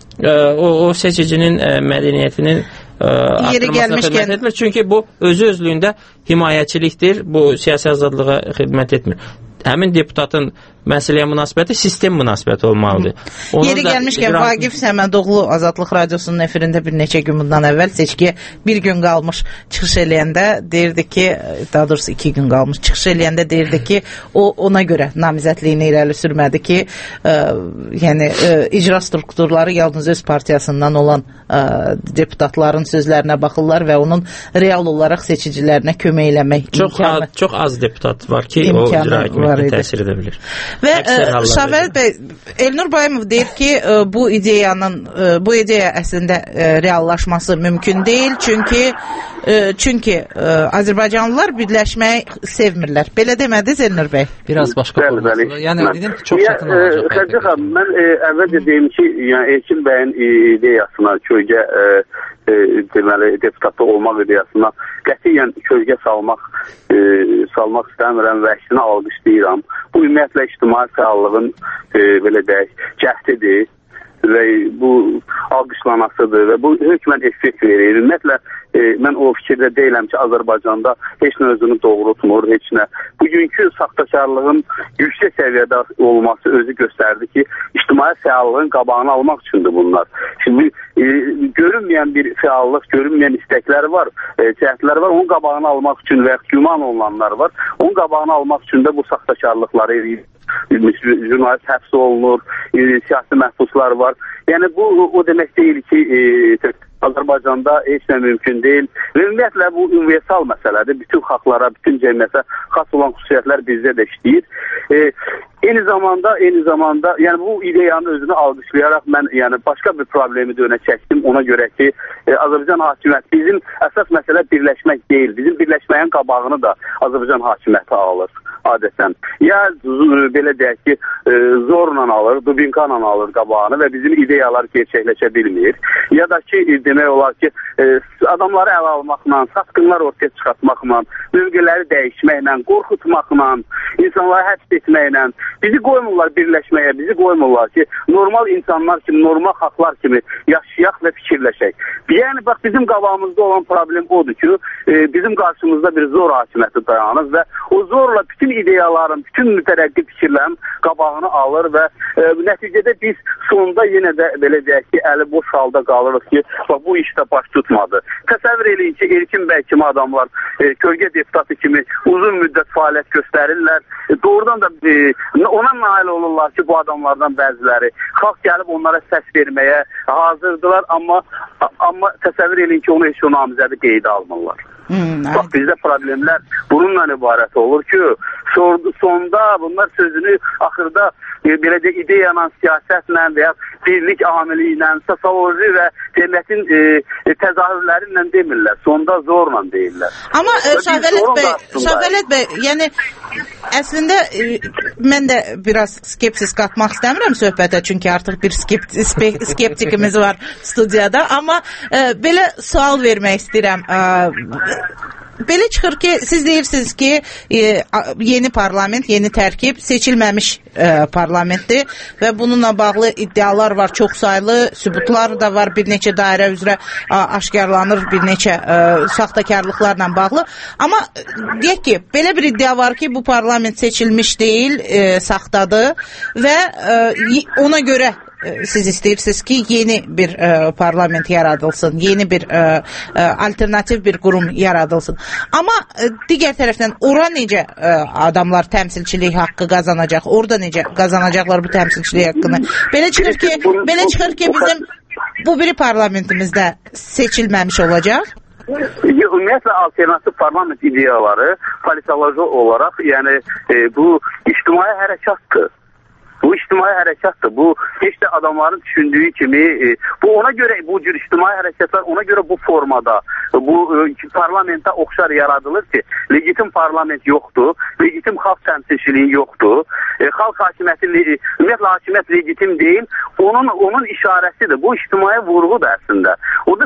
o seçicinin mədəniyyətinin artırmasına xidmət etmir. Çünki bu özü-özlüyündə himayəçilikdir, bu siyasi azadlığa xidmət etmir. Həmin deputatın məsələyə münasibəti sistem münasibəti olmalıdır. Yeri gəlmişkən Vaqif Səmədoğlu Azadlıq Radiosunun efirində bir neçə gün bundan əvvəl seçkiyə bir gün qalmış çıxış eləyəndə deyirdi ki, daha doğrusu 2 gün qalmış çıxış eləyəndə deyirdi ki, o ona görə namizədliyini irəli sürmədi ki, yəni icra strukturları yalnız öz partiyasından olan deputatların sözlərinə baxırlar və onun real olaraq seçicilərinə kömək eləmək imkanı. Çox az deputat var ki, o icra hakimiyyətinə təsir edə bilir. Və Şavel bəy, Elnur Bayımov deyir ki, bu ideya əslində reallaşması mümkün deyil, çünki Azərbaycanlılar birləşməyi sevmirlər. Belə demədiniz Elnur bəy? Biraz başqa olmalı. Yəni dedim ki, çox çətin olacaq. Xərcə xanım, mən əvvəlcə deyim ki, Elkin bəyin ideyasına, kölgə deməli deputatı olmaq ideyasına qətiyyən kölgə salmaq istəmirəm və əksinə alqışlayıram. Bu ümumiyyətlə ictimai fəallığın belə deyək, cəhdidir və bu alqışlanasıdır və bu hökmən effekt verir. Ümumiyyətlə mən o fikirdə deyiləm ki, Azərbaycanda heç nə özünü doğrultmur, heç nə. Bugünkü saxtakarlığın yüksək səviyyədə olması özü göstərdi ki, ictimai fəallığın qabağını almaq üçündür bunlar. Şimdi görünməyən bir fəallıq, görünməyən istəkləri var, cəhdləri var, onun qabağını almaq üçün və güman olunanlar var. Onun qabağını almaq üçün də bu saxtakarlıqları edir. Jurnalist həbs olunur, siyasi məhbuslar var. Yəni bu o demək deyil ki, Azərbaycanda heç nə mümkün deyil. Və ümumiyyətlə bu universal məsələdir. Bütün xalqlara, bütün cəmiyyətə xas olan xüsusiyyətlər bizdə də işləyir. Eyni zamanda, yəni bu ideyanın özünü alqışlayaraq mən yəni başqa bir problemi də önə çəkdim. Ona görə ki, Azərbaycan hakimiyyəti bizim əsas məsələ birləşmək deyil. Bizim birləşməyin qabağını da Azərbaycan hakimiyyəti alır adətən. Ya belə deyək ki, zorla alır, dubinkanla alır qabağını və bizim ideyalar gerçəkləşə bilmir. Ya da ki, demək olar ki, adamları ələ almaqla, satqınlar ortaya çıxartmaqla, mövqeləri dəyişməklə, qorxutmaqla, insanları həbs etməklə bizi qoymurlar birləşməyə, bizi qoymurlar ki, normal insanlar kimi, normal xalqlar kimi yaşayaq və fikirləşək. Yəni, bax, bizim qabağımızda olan problem odur ki, bizim qarşımızda bir zor hakimiyyəti dayanır və o zorla bütün ideyaların, bütün mütərəqqi fikirlərin qabağını alır və nəticədə biz sonunda yenə də belə deyək ki, əli boş halda qalırıq ki, bax, Ancaq bu işdə baş tutmadı. Təsəvvür eləyin ki, Erkin bəy kimi adamlar kölgə deputatı kimi uzun müddət fəaliyyət göstərirlər. Doğrudan da ona nail olurlar ki, bu adamlardan bəziləri xalq gəlib onlara səs verməyə hazırdılar, amma təsəvvür eləyin ki, onu heç o namizədi qeydə almırlar. Bax, bizdə problemlər bununla ibarət olur ki, sonda bunlar sözünü axırda belə də ideyanla, siyasətlə və ya birlik amili ilə, sosioloji və cəmiyyətin təzahürləri ilə demirlər, sonda zorla deyirlər. Amma Şəvələt bəy, yəni əslində mən də biraz skepsis qatmaq istəmirəm söhbətə, çünki artıq bir skeptikimiz var studiyada, amma belə sual vermək istəyirəm. Belə çıxır ki, siz deyirsiniz ki, yeni parlament, yeni tərkib seçilməmiş parlamentdir və bununla bağlı iddialar var, çox saylı sübutlar da var, bir neçə dairə üzrə aşkarlanır, bir neçə saxtakarlıqlarla bağlı. Amma deyək ki, belə bir iddia var ki, bu parlament seçilmiş deyil, saxtadır və ona görə siz istəyirsiniz ki, yeni bir parlament yaradılsın, yeni bir alternativ bir qurum yaradılsın. Amma digər tərəfdən ora necə adamlar təmsilçilik haqqı qazanacaq, orada necə qazanacaqlar bu təmsilçilik haqqını? Belə çıxır ki, bizim bu biri parlamentimizdə seçilməmiş olacaq. Ümumiyyətlə alternativ parlament ideyaları politoloji olaraq, yəni bu ictimai hərəkatdır. Bu ictimai hərəkatdır. Bu heç də adamların düşündüyü kimi, bu ona görə bu cür ictimai hərəkatlar ona görə bu formada, bu parlamentə oxşar yaradılır ki, legitim parlament yoxdur, legitim xalq təmsilçiliyi yoxdur. Xalq hakimiyyəti, ümumiyyətlə hakimiyyət legitim deyil, onun işarəsidir. Bu ictimai vurğudur əslində. Orada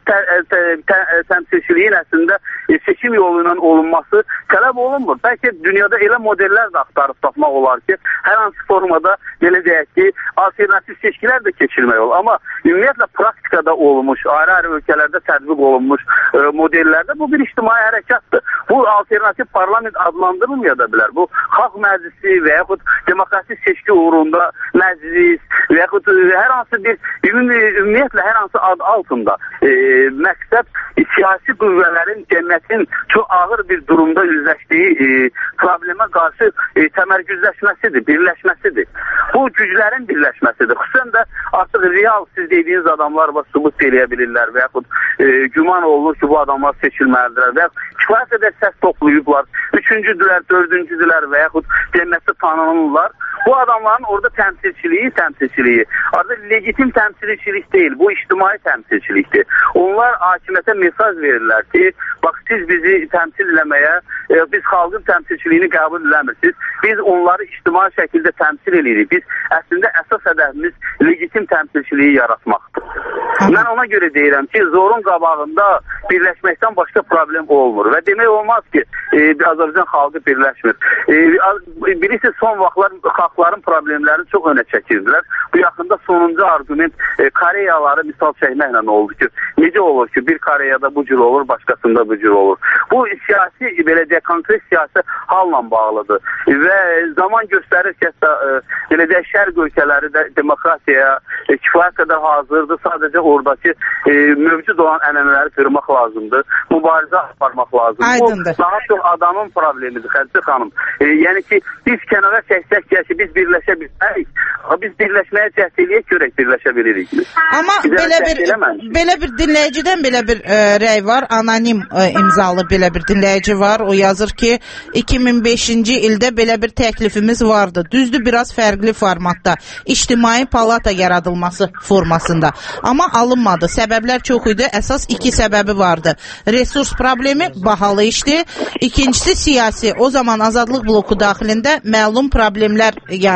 təmsilçiliyin əslində seçim yolu ilə olunması tələb olunmur. Bəlkə dünyada elə modellər də axtarıb tapmaq olar ki, hər hansı formada belə deyək ki, alternativ seçkilər də keçirmək olur. Amma ümumiyyətlə praktikada olmuş, ayrı-ayrı ölkələrdə tətbiq olunmuş modellərdə bu bir ictimai hərəkatdır. Bu alternativ parlament adlandırılmaya da bilər. Bu xalq məclisi və yaxud demokratik seçki uğrunda məclis və yaxud hər hansı bir ümumiyyətlə hər hansı ad altında məqsəd siyasi qüvvələrin cəmiyyətin çox ağır bir durumda üzləşdiyi problemə qarşı təmərküzləşməsidir, birləşməsidir. Bu güclərin birləşməsidir. Xüsusən də artıq real siz dediyiniz adamlar var, sübut eləyə bilirlər və yaxud güman olunur ki, bu adamlar seçilməlidirlər və yaxud kifayət qədər səs toplayıblar, üçüncüdülər, dördüncüdülər və yaxud cəmiyyətdə tanınırlar. Bu adamların orada təmsilçiliyi. Artıq legitim təmsilçilik deyil, bu ictimai təmsilçilikdir. Onlar hakimiyyətə mesaj verirlər ki, bax siz bizi təmsil eləməyə, biz xalqın təmsilçiliyini qəbul eləmirsiniz. Biz onları ictimai şəkildə təmsil edirik. Biz əslində əsas hədəfimiz legitim təmsilçiliyi yaratmaqdır. Mən ona görə deyirəm ki, zorun qabağında birləşməkdən başqa problem olmur və demək olmaz ki, Azərbaycan xalqı birləşmir. Birisi son vaxtlar xalqların problemlərini çox önə çəkirdilər. Bu yaxında sonuncu argument Koreyaları misal çəkməklə oldu ki, necə olur ki, bir Koreyada bu cür olur, başqasında bu cür olur. Bu siyasi, belə deyək, konkret siyasi halla bağlıdır və zaman göstərir ki, belə deyək, şərq ölkələri də demokratiyaya kifayət qədər hazırdır. Sadəcə oradakı mövcud olan ənənələri qırmaq lazımdır. Mübarizə aparmaq lazımdır. Bu daha çox adamın problemidir, Xədicə xanım. Yəni ki, biz kənara çəksək ki, biz birləşə bilmərik. Biz birləşməyə cəhd eləyək, görək birləşə bilirik. Amma belə bir dinləyicidən belə bir rəy var. Anonim imzalı belə bir dinləyici var. O yazır ki, 2005-ci ildə belə bir təklifimiz vardı. Düzdür, biraz fərqli formatda. İctimai palata yaradılması formasında. Amma alınmadı. Səbəblər çox idi. Əsas iki səbəbi vardı. Resurs problemi bahalı işdi. İkincisi siyasi. O zaman Azadlıq bloku daxilində məlum problemlər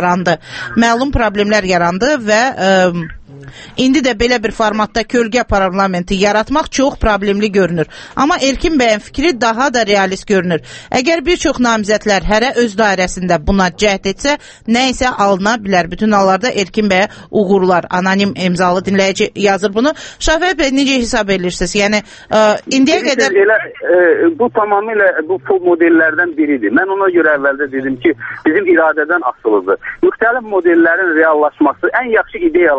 yarandı və indi də belə bir formatda kölgə parlamenti yaratmaq çox problemli görünür. Amma Erkin bəyin fikri daha da realist görünür. Əgər bir çox namizədlər hərə öz dairəsində buna cəhd etsə, nə isə alına bilər. Bütün hallarda Erkin bəyə uğurlar. Anonim imzalı dinləyici yazır bunu. Şəvəl bəy, necə hesab edirsiniz? Yəni, indiyə qədər... Bu tamamilə bu modellərdən biridir. Mən ona görə əvvəldə dedim ki, bizim iradədən asılıdır. Müxtəlif modellərin reallaşması, ən yaxşı ideyalar belə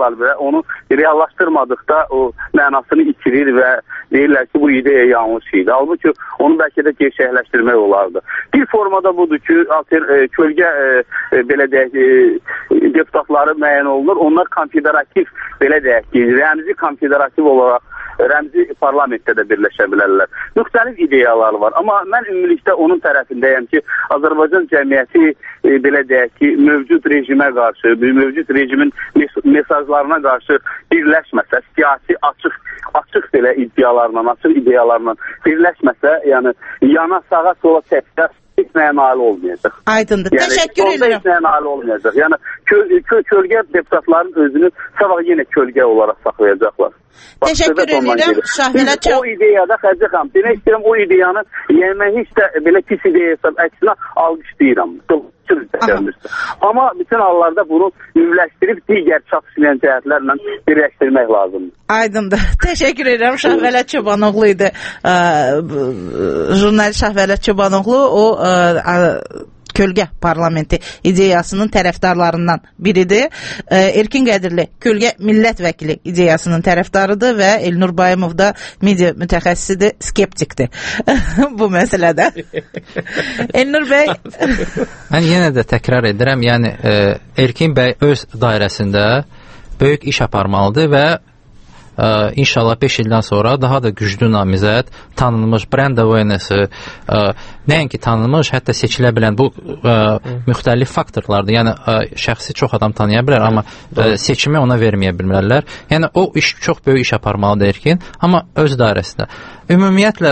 onu reallaşdırmadıqda o mənasını itirir və deyirlər ki, bu ideya yanlış idi. Halbuki onu bəlkə də gerçəkləşdirmək olardı. Bir formada budur ki, kölgə belə deyək, deputatları müəyyən olunur. Onlar konfederativ, belə deyək ki, rəmzi konfederativ olaraq rəmzi parlamentdə də birləşə bilərlər. Müxtəlif ideyalar var. Amma mən ümumilikdə onun tərəfindəyəm ki, Azərbaycan cəmiyyəti belə deyək ki, mövcud rejimə qarşı, mövcud rejimin mesajlarına qarşı birləşməsə, siyasi açıq belə iddialarla, açıq ideyalarla birləşməsə, yəni yana sağa sola çəksə heç nəyə nail olmayacaq. Aydındır. Təşəkkür edirəm. Heç nəyə nail olmayacaq. Yəni kölgə deputatların özünü sabah yenə kölgə olaraq saxlayacaqlar. Təşəkkür edirəm. Şahvələ çox. O ideyada Xədicə xanım, demək istəyirəm o ideyanı yəni heç də belə pis ideya hesab əksinə alqışlayıram. Amma bütün hallarda bunu ümumləşdirib digər çatışmayan cəhətlərlə birləşdirmək lazımdır. Aydındır. Təşəkkür edirəm. Şahvələ Çobanoğlu idi. Jurnalist Şahvələ Çobanoğlu o kölgə parlamenti ideyasının tərəfdarlarından biridir. Erkin Qədirli kölgə millət vəkili ideyasının tərəfdarıdır və Elnur Bayımov da media mütəxəssisidir, skeptikdir bu məsələdə. Elnur bəy mən yenə də təkrar edirəm, yəni Erkin bəy öz dairəsində böyük iş aparmalıdır və inşallah 5 ildən sonra daha da güclü namizəd, tanınmış brand awareness-ı, nəinki tanınmış, hətta seçilə bilən bu müxtəlif faktorlardır. Yəni şəxsi çox adam tanıya bilər, amma seçimi ona verməyə bilmirlər. Yəni o iş çox böyük iş aparmalıdır Erkin, amma öz dairəsində. Ümumiyyətlə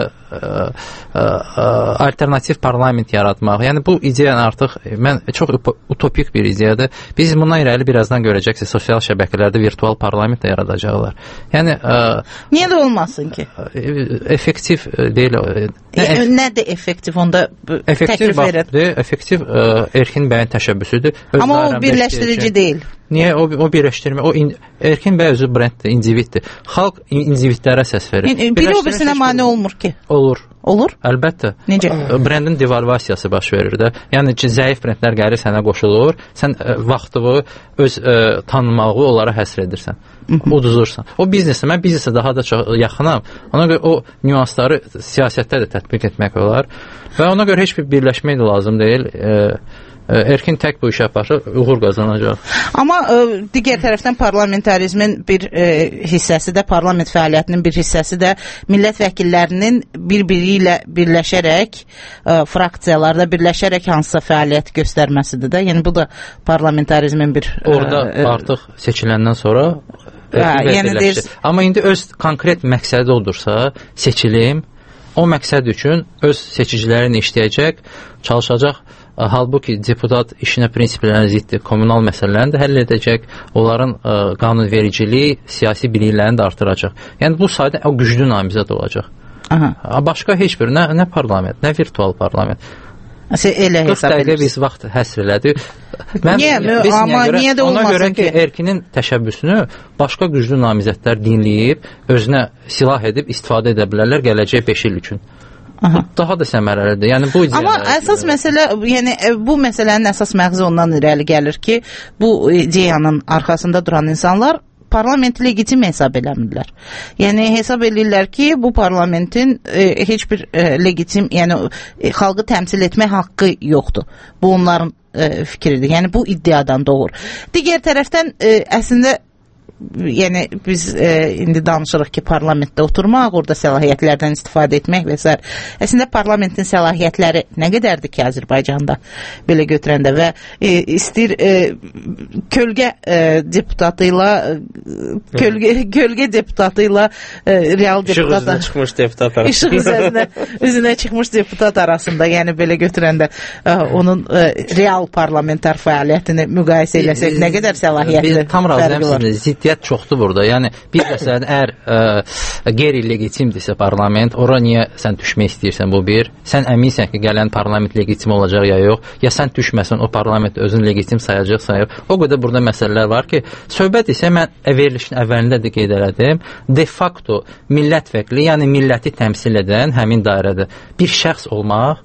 alternativ parlament yaratmaq. Yəni bu ideyanı artıq çox utopik bir ideyadır. Biz bundan irəli birazdan görəcəksiniz, sosial şəbəkələrdə virtual parlament də yaradacaqlar. Yəni niyə də olmasın ki? Effektiv deyil. Nədir effektiv? Onda təklif verir. Effektiv Erkin bəyin təşəbbüsüdür. Amma o birləşdirici deyil. Niyə o birləşdirmə? Erkin bəy özü brenddir, individdir. Xalq individlərə səs verir. Biri o birisine mane olmur ki. Olur. Əlbəttə. Necə? Brendin devalvasiyası baş verir də. Yəni ki, zəif brendlər gəlir sənə qoşulur, sən vaxtını öz tanınmağı onlara həsr edirsən. Uduzursan. O biznesə, mən biznesə daha da çox yaxınam. Ona görə o nüansları siyasətdə də tətbiq etmək olar. Və ona görə heç bir birləşmək də lazım deyil. Erkin tək bu işə aparır, uğur qazanacaq. Amma digər tərəfdən parlamentarizmin bir hissəsi də, parlament fəaliyyətinin bir hissəsi də millət vəkillərinin bir-biri ilə birləşərək, fraksiyalarda birləşərək hansısa fəaliyyət göstərməsidir də. Yəni bu da parlamentarizmin bir... Orada artıq seçiləndən sonra birləşir. Amma indi öz konkret məqsədi olursa, seçilim, o məqsəd üçün öz seçicilərini işləyəcək, çalışacaq. Halbuki deputat işinə prinsiplərə ziddir, kommunal məsələlərini də həll edəcək, onların qanunvericiliyi, siyasi biliklərini də artıracaq. Yəni bu sayda o güclü namizəd olacaq. Başqa heç bir, nə parlament, nə virtual parlament. 40 dəqiqə biz vaxt həsr elədik. Niyə də ona görə olmasın ki, Erkinin təşəbbüsünü başqa güclü namizədlər dinləyib, özünə silah edib istifadə edə bilərlər gələcək 5 il üçün. Daha da səmərəlidir. Yəni bu amma əsas məsələ, yəni bu məsələnin əsas məğzi ondan irəli gəlir ki, bu ideyanın arxasında duran insanlar parlamenti legitim hesab eləmirlər. Yəni hesab edirlər ki, bu parlamentin heç bir legitim, yəni xalqı təmsil etmək haqqı yoxdur. Bu onların fikridir. Yəni bu iddiadan doğur. Digər tərəfdən əslində yəni biz indi danışırıq ki, parlamentdə oturmaq, orada səlahiyyətlərdən istifadə etmək və s. Əslində parlamentin səlahiyyətləri nə qədərdir ki, Azərbaycanda belə götürəndə və istəyir kölgə deputatı ilə kölgə deputatı ilə real deputat çıxmış deputat arasında. İşıq üzünə çıxmış deputat arasında, yəni belə götürəndə onun real parlamentar fəaliyyətini müqayisə eləsək nə qədər səlahiyyətli tam razıyam, ziddiyyət çoxdur burada. Yəni bir məsələdə əgər qeyri-legitimdirsə parlament, ora niyə sən düşmək istəyirsən, bu bir. Sən əminsən ki, gələn parlament legitim olacaq ya yox. Ya sən düşməsən, o parlament özünü legitim sayacaqsa yox. O qədər burada məsələlər var ki, söhbət isə mən verilişin əvvəlində də qeyd elədim. De facto millət vəkili, yəni milləti təmsil edən həmin dairədə bir şəxs olmaq,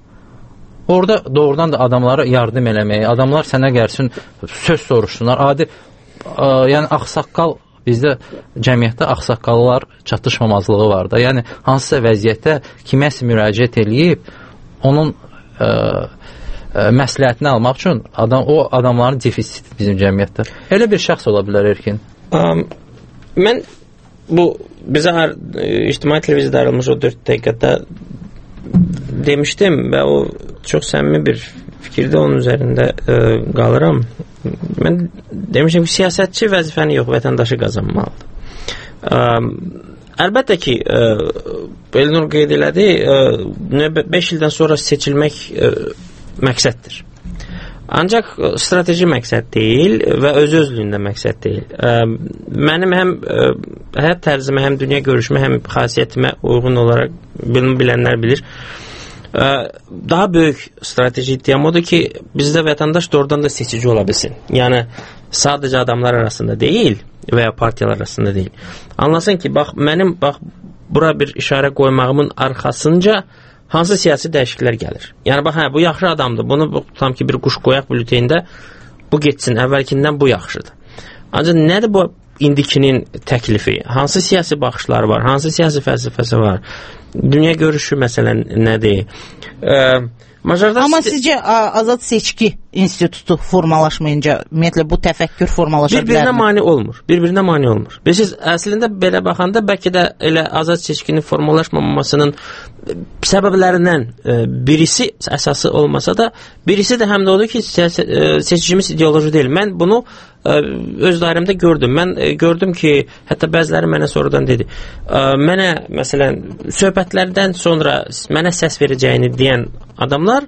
orada doğrudan da adamlara yardım eləməyi, adamlar sənə gəlsin, söz soruşsunlar, adi yəni ağsaqqal bizdə cəmiyyətdə ağsaqqallar çatışmamazlığı var da. Yəni hansısa vəziyyətdə kiməsə müraciət eləyib onun məsləhətini almaq üçün o adamların defisiti bizim cəmiyyətdə. Elə bir şəxs ola bilər Erkin. Mən bu bizə ictimai televiziyada ayrılmış o 4 dəqiqədə demişdim və o çox səmimi bir fikirdə onun üzərində qalıram. Mən demişdim ki, siyasətçi vəzifəni yox, vətəndaşı qazanmalıdır. Əlbəttə ki, Elnur qeyd elədi, 5 ildən sonra seçilmək məqsəddir. Ancaq strateji məqsəd deyil və öz-özlüyündə məqsəd deyil. Mənim həm həyat tərzimə, həm dünya görüşümə, həm xasiyyətimə uyğun olaraq bilənlər bilir. Daha böyük strateji iddiam odur ki, bizdə vətəndaş doğrudan da seçici ola bilsin. Yəni, sadəcə adamlar arasında deyil və ya partiyalar arasında deyil. Anlasın ki, mənim bura bir işarə qoymağımın arxasınca hansı siyasi dəyişikliklər gəlir. Yəni, bu yaxşı adamdır. Bunu tam ki, bir quş qoyaq bülteyində bu getsin. Əvvəlkindən bu yaxşıdır. Ancaq nədir bu indikinin təklifi? Hansı siyasi baxışları var? Hansı siyasi fəlsəfəsi var? Dünya görüşü məsələn nədir? Amma sizcə Azad Seçki İnstitutu formalaşmayınca ümumiyyətlə bu təfəkkür formalaşa bilərmi? Bir-birinə mane olmur. Bilirsiniz, əslində belə baxanda bəlkə də elə Azad Seçkinin formalaşmamasının səbəblərindən birisi, əsası olmasa da, birisi də həm də odur ki, seçicimiz ideoloji deyil. Mən bunu öz dairəmdə gördüm. Mən gördüm ki, hətta bəziləri mənə sonradan dedi. Mənə, məsələn, söhbətlərdən sonra mənə səs verəcəyini deyən adamlar,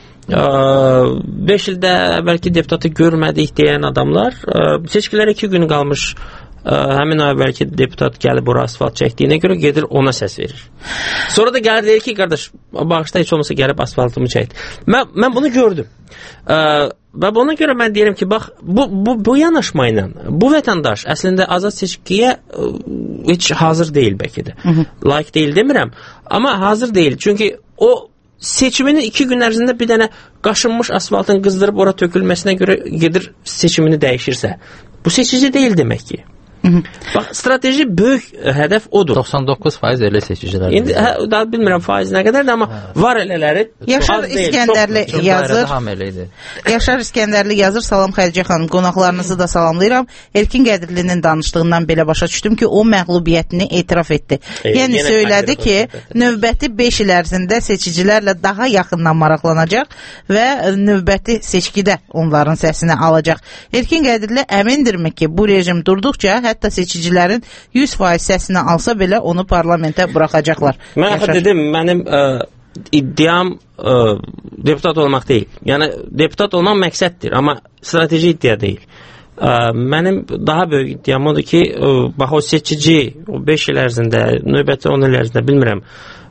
5 ildə əvvəlki deputatı görmədik deyən adamlar, seçkilərə 2 gün qalmış, həmin o əvvəlki deputat gəlib ora asfalt çəkdiyinə görə gedir ona səs verir. Sonra da gəlir deyir ki, qardaş, bağışda heç olmasa gəlib asfaltımı çəkdi. Mən bunu gördüm. Və buna görə mən deyirəm ki, bax, bu yanaşma ilə bu vətəndaş əslində azad seçkiyə heç hazır deyil bəlkə də. Layiq deyil demirəm, amma hazır deyil. Çünki o seçiminin 2 gün ərzində bir dənə qaşınmış asfaltın qızdırıb ora tökülməsinə görə gedir seçimini dəyişirsə, bu seçici deyil demək ki. Bax, strateji böyük hədəf odur. 99% elə seçicilər. İndi daha bilmirəm faiz nə qədərdir, amma var elələri. Yaşar İskəndərli yazır. Yaşar İskəndərli yazır. Salam Xədicə xanım, qonaqlarınızı da salamlayıram. Erkin Qədirlinin danışdığından belə başa düşdüm ki, o məğlubiyyətini etiraf etdi. Yəni söylədi ki, növbəti 5 il ərzində seçicilərlə daha yaxından maraqlanacaq və növbəti seçkidə onların səsini alacaq. Erkin Qədirli əmindirmi ki, bu rejim durduqca hətta seçicilərin 100% səsini alsa belə onu parlamentə buraxacaqlar. Mən dedim, mənim iddiam deputat olmaq deyil. Yəni, deputat olmaq məqsəddir, amma strateji iddia deyil. Mənim daha böyük iddiam odur ki, bax, o seçici, o 5 il ərzində, növbəti 10 il ərzində, bilmirəm,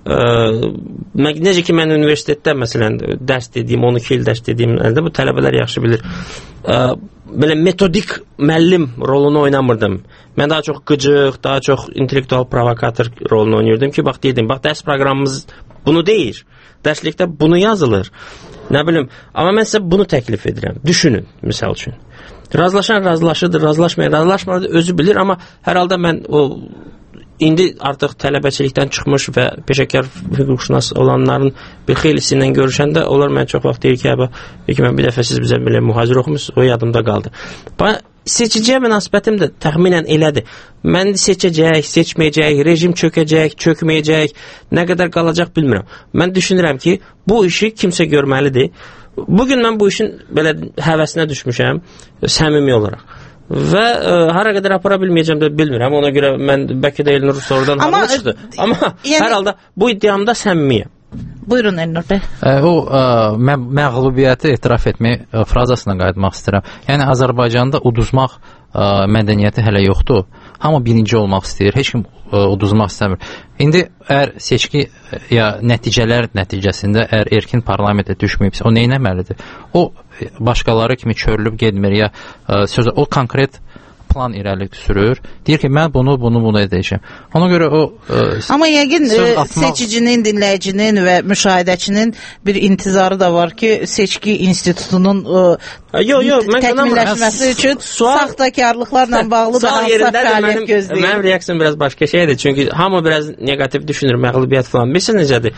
necə ki, mən universitetdə, məsələn, dərs dediyim, 12 il dərs dediyim, bu tələbələr yaxşı bilir, belə metodik müəllim rolunu oynamırdım. Mən daha çox qıcıq, daha çox intellektual provokator rolunu oynayırdım ki, bax, dedim, bax, dərs proqramımız bunu deyir. Dərslikdə bunu yazılır. Nə bilim, amma mən sizə bunu təklif edirəm. Düşünün, misal üçün. Razılaşan razılaşıdır, razılaşmayan özü bilir, amma hər halda mən indi artıq tələbəçilikdən çıxmış və peşəkar hüquqşünas olanların bir xeylisi ilə görüşəndə onlar mənə çox vaxt deyir ki, mən bir dəfə siz bizə belə mühazir oxumusunuz, o yadımda qaldı. Seçiciyə münasibətim də təxminən elədir. Mən seçəcək, seçməyəcək, rejim çökəcək, çökməyəcək, nə qədər qalacaq bilmirəm. Mən düşünürəm ki, bu işi kimsə görməlidir. Bugün mən bu işin belə həvəsinə düşmüşəm, səmimi olaraq. Və hara qədər apara bilməyəcəm də bilmirəm. Ona görə mən bəlkə də Elnur sonradan halı çıxdı. Amma hər halda bu iddiamda səmimiyəm. Buyurun Elnur bəy. O məğlubiyyəti etiraf etmək frazasına qayıtmaq istəyirəm. Yəni Azərbaycanda uduzmaq mədəniyyəti hələ yoxdur. Hamı birinci olmaq istəyir. Heç kim uduzmaq istəmir. İndi əgər seçki ya nəticələr nəticəsində əgər erkin parlamentə düşməyibsə, o nə etməlidir? O başqaları kimi çörülüb getmir ya sözə o konkret plan irəli sürür. Deyir ki, mən bunu edəcəm. Ona görə o amma yəqin seçicinin, dinləyicinin və müşahidəçinin bir intizarı da var ki, seçki institutunun təkmilləşməsi üçün saxtakarlıqlarla bağlı da hansısa fəaliyyət gözləyir. Mənim reaksiyam biraz başqa şeydir. Çünki hamı biraz negativ düşünür, məğlubiyyət falan. Bilsin necədir?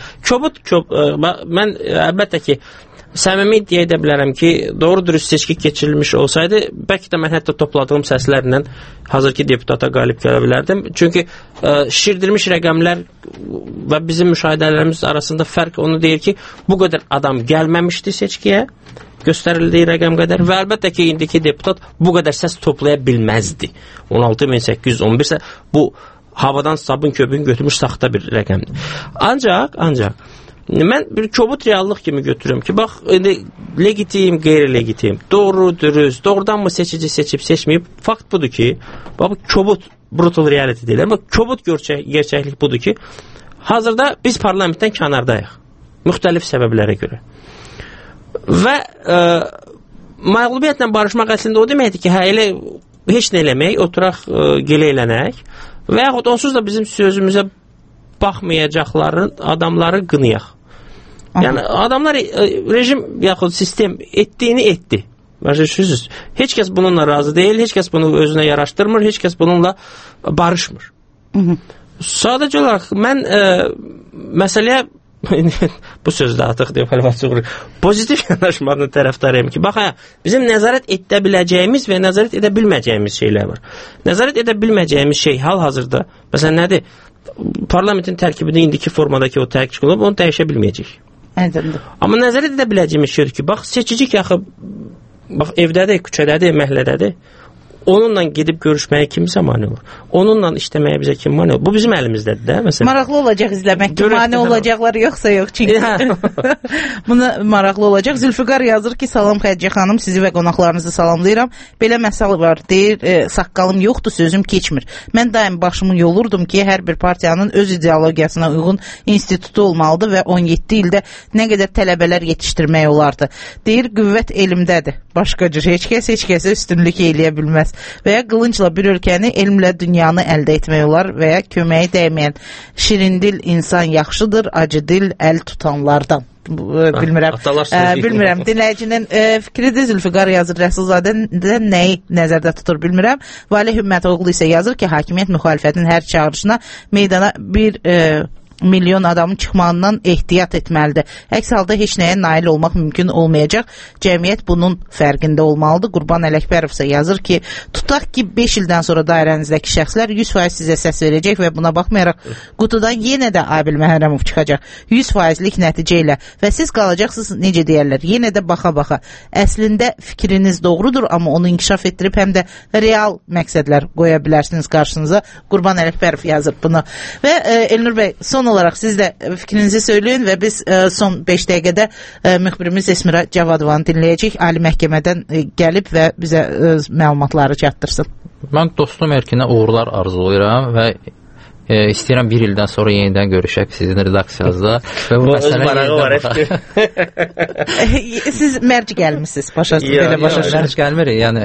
Mən əlbəttə ki, səmimi iddia edə bilərəm ki, doğru-dürüst seçki keçirilmiş olsaydı, bəlkə də mən hətta topladığım səslərlə hazırki deputata qalib gələ bilərdim. Çünki şişirdilmiş rəqəmlər və bizim müşahidələrimiz arasında fərq onu deyir ki, bu qədər adam gəlməmişdi seçkiyə, göstərildiyi rəqəm qədər və əlbəttə ki, indiki deputat bu qədər səs toplaya bilməzdi. 16.811 bu havadan sabun köpüğünü götürmüş saxta bir rəqəmdir. Ancaq mən bir kobud reallıq kimi götürürüm ki, bax, legitim, qeyri-legitim, doğru, dürüst, doğrudan mı seçici seçib, seçməyib, fakt budur ki, bax, kobud, brutal reality deyil, amma kobud gerçəklik budur ki, hazırda biz parlamentdən kənardayıq, müxtəlif səbəblərə görə. Və məğlubiyyətlə barışmaq əslində o deməkdir ki, elə heç nə eləmək, oturaq, gələ elənək və yaxud onsuz da bizim sözümüzə baxmayacaqların adamları qınıyaq. Yəni, adamlar rejim yaxud sistem etdiyini etdi. Heç kəs bununla razı deyil, heç kəs bunu özünə yaraşdırmır, heç kəs bununla barışmır. Sadəcə olaraq mən məsələyə bu sözdə artıq pozitiv yanaşmanın tərəfdarıyım ki, bax, bizim nəzarət edə biləcəyimiz və nəzarət edə bilməyəcəyimiz şeylər var. Nəzarət edə bilməyəcəyimiz şey hal-hazırda, məsələn, nədir? Parlamentin tərkibində indiki formadakı o tərkib olub, onu dəyişə bilməyəcək. Amma nəzarət edə biləcəyimiz şeydir ki, bax, seçici ki, bax, evdədir, küçədədir, məhlədədir. Onunla gedib görüşməyə kimsə mane olur. Onunla işləməyə bizə kim mane olur? Bu bizim əlimizdədir də, məsələn. Maraqlı olacaq izləmək ki, mane olacaqlar yoxsa yox. Çünki buna maraqlı olacaq. Zülfüqar yazır ki, salam Xədicə xanım, sizi və qonaqlarınızı salamlayıram. Belə məsəl var, deyir, saqqalım yoxdur, sözüm keçmir. Mən daim başımı yolurdum ki, hər bir partiyanın öz ideologiyasına uyğun institutu olmalıdır və 17 ildə nə qədər tələbələr yetişdirmək olardı. Deyir, qüvvət elmdədir. Başqa cür heç kəsə üstünlük eləyə bilməz. Və ya qılıncla bir ölkəni elmlə dünyanı əldə etmək olar və ya köməyi dəyməyən şirindil insan yaxşıdır, acıdil əl tutanlardan. Bilmirəm. Dinləyicinin fikridir. Zülfüqar yazır, Rəsulzadə nəyi nəzərdə tutur bilmirəm. Valih Hümmətoğlu isə yazır ki, hakimiyyət müxalifətin hər çağırışına meydana bir milyon adamın çıxmağından ehtiyat etməlidir. Əks halda heç nəyə nail olmaq mümkün olmayacaq. Cəmiyyət bunun fərqində olmalıdır. Qurban Ələkbərov isə yazır ki, tutaq ki 5 ildən sonra dairənizdəki şəxslər 100% sizə səs verəcək və buna baxmayaraq qutudan yenə də Abil Məhərrəmov çıxacaq. 100%lik nəticə ilə və siz qalacaqsınız, necə deyərlər, yenə də baxa-baxa. Əslində fikriniz doğrudur, amma onu inkişaf etdirib həm də real məqsədlər qoya bilərsiniz qarşınıza. Qurban Ələkbərov yazır bunu. Və Elnur bəy, son olaraq siz də fikrinizi söyləyin və biz son 5 dəqiqədə müxbirimiz Esmira Cavadovanı dinləyəcək. Ali məhkəmədən gəlib və bizə məlumatları çatdırsın. Mən dostum Erkinə uğurlar arzulayıram və istəyirəm bir ildən sonra yenidən görüşək sizin redaksiyazda. Və bu məsələ siz mərc gəlmişsiniz, mərc gəlmir, yəni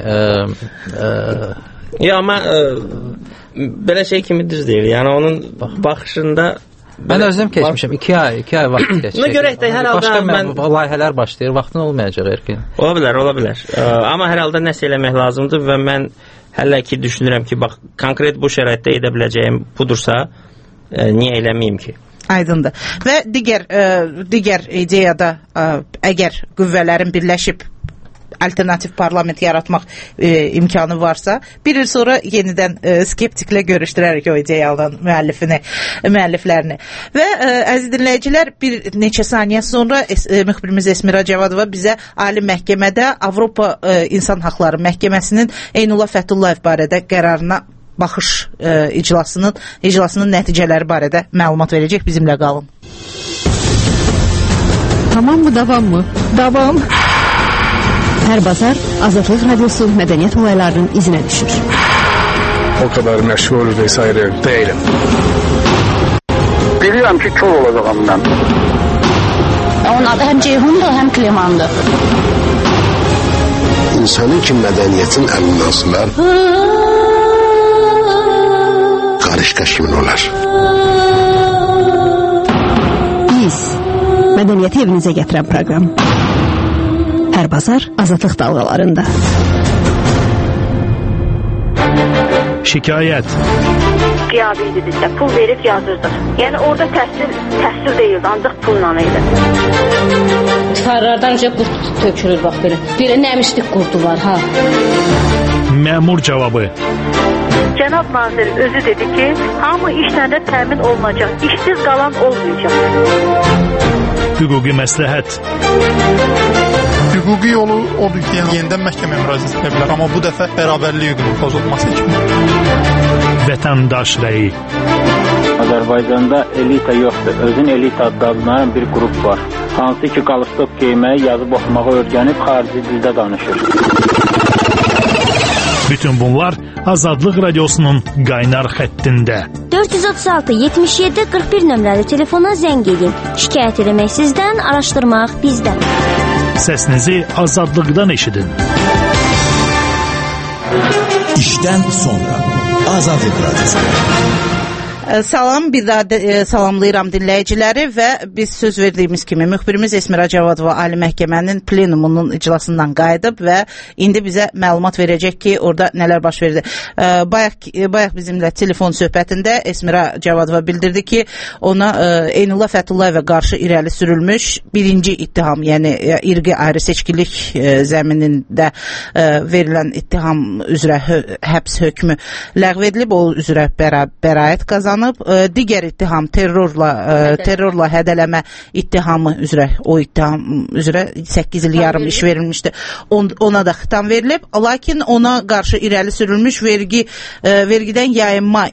amma belə şey kimi düz deyil, yəni onun baxışında mən özüm keçmişəm, 2 ay vaxt keçəcək. Nə görək də, hər halda mən layihələr başlayır, vaxtın olmayacaq Erkin. Ola bilər. Amma hər halda nəsə eləmək lazımdır və mən hələ ki düşünürəm ki, bax, konkret bu şəraitdə edə biləcəyim budursa, niyə eləməyim ki? Aydındır. Və digər ideyada əgər qüvvələrin birləşib alternativ parlament yaratmaq imkanı varsa, bir il sonra yenidən skeptiklə görüşdürərək o ideyalan müəlliflərini. Və əziz dinləyicilər, bir neçə saniyə sonra müxbirimiz Esmira Cavadova bizə Ali Məhkəmədə Avropa İnsan Haqları Məhkəməsinin Eynullah Fəthullayev barədə qərarına baxış iclasının nəticələri barədə məlumat verəcək. Bizimlə qalın. Tamam mı, davam mı? Davam. Hər bazar Azadlıq Radiosu mədəniyyət olaylarının izinə düşür. O kadar məşğul vesaire değilim. Bilirəm ki, kör olacağım mən. Onun adı həm Ceyhundur, həm Klemandır. İnsanın ki, mədəniyyətin əlindən asılar. heç kimin olar. Biz mədəniyyəti evinizə gətirən proqram. Hər bazar Azadlıq dalğalarında. Şikayət. Qiyabi idi bizdə, pul verib yazırdıq. Yəni orada təhsil deyildi, ancaq pulla idi. Divarlardan önce qurt tökülür bax belə. Belə nəmişlik qurdu var ha. Məmur cavabı. Cənab nazir özü dedi ki, hamı işlərdə təmin olunacaq, işsiz qalan olmayacaq. Hüquqi məsləhət. Hüquqi yolu odur ki, yenidən məhkəməyə müraciət edə bilər, amma bu dəfə bərabərlik hüququnun pozulması kimi. Vətəndaş rəyi. Azərbaycanda elita yoxdur. Özün elita adlanan bir qrup var. Hansı ki, qalstok geyməyi, yazıb oxumağı öyrənib xarici dildə danışır. Bütün bunlar Azadlıq Radiosunun qaynar xəttində. 436-77-41 nömrəli telefona zəng edin. Şikayət eləmək sizdən, araşdırmaq bizdən. Səsinizi Azadlıqdan eşidin. İşdən sonra Azadlıq Radiosu. Salam, bir daha salamlayıram dinləyiciləri və biz söz verdiyimiz kimi müxbirimiz Esmira Cavadova Ali Məhkəmənin plenumunun iclasından qayıdıb və indi bizə məlumat verəcək ki, orada nələr baş verdi. Bayaq bizimlə telefon söhbətində Esmira Cavadova bildirdi ki, ona Eynullah Fətullayevə qarşı irəli sürülmüş birinci ittiham, yəni irqi ayrı seçkilik zəminində verilən ittiham üzrə həbs hökmü ləğv edilib, o üzrə bəraət qazanıb. Digər ittiham terrorla hədələmə ittihamı üzrə, o ittiham üzrə 8 il yarım iş verilmişdi. Ona da xitam verilib, lakin ona qarşı irəli sürülmüş vergidən yayınma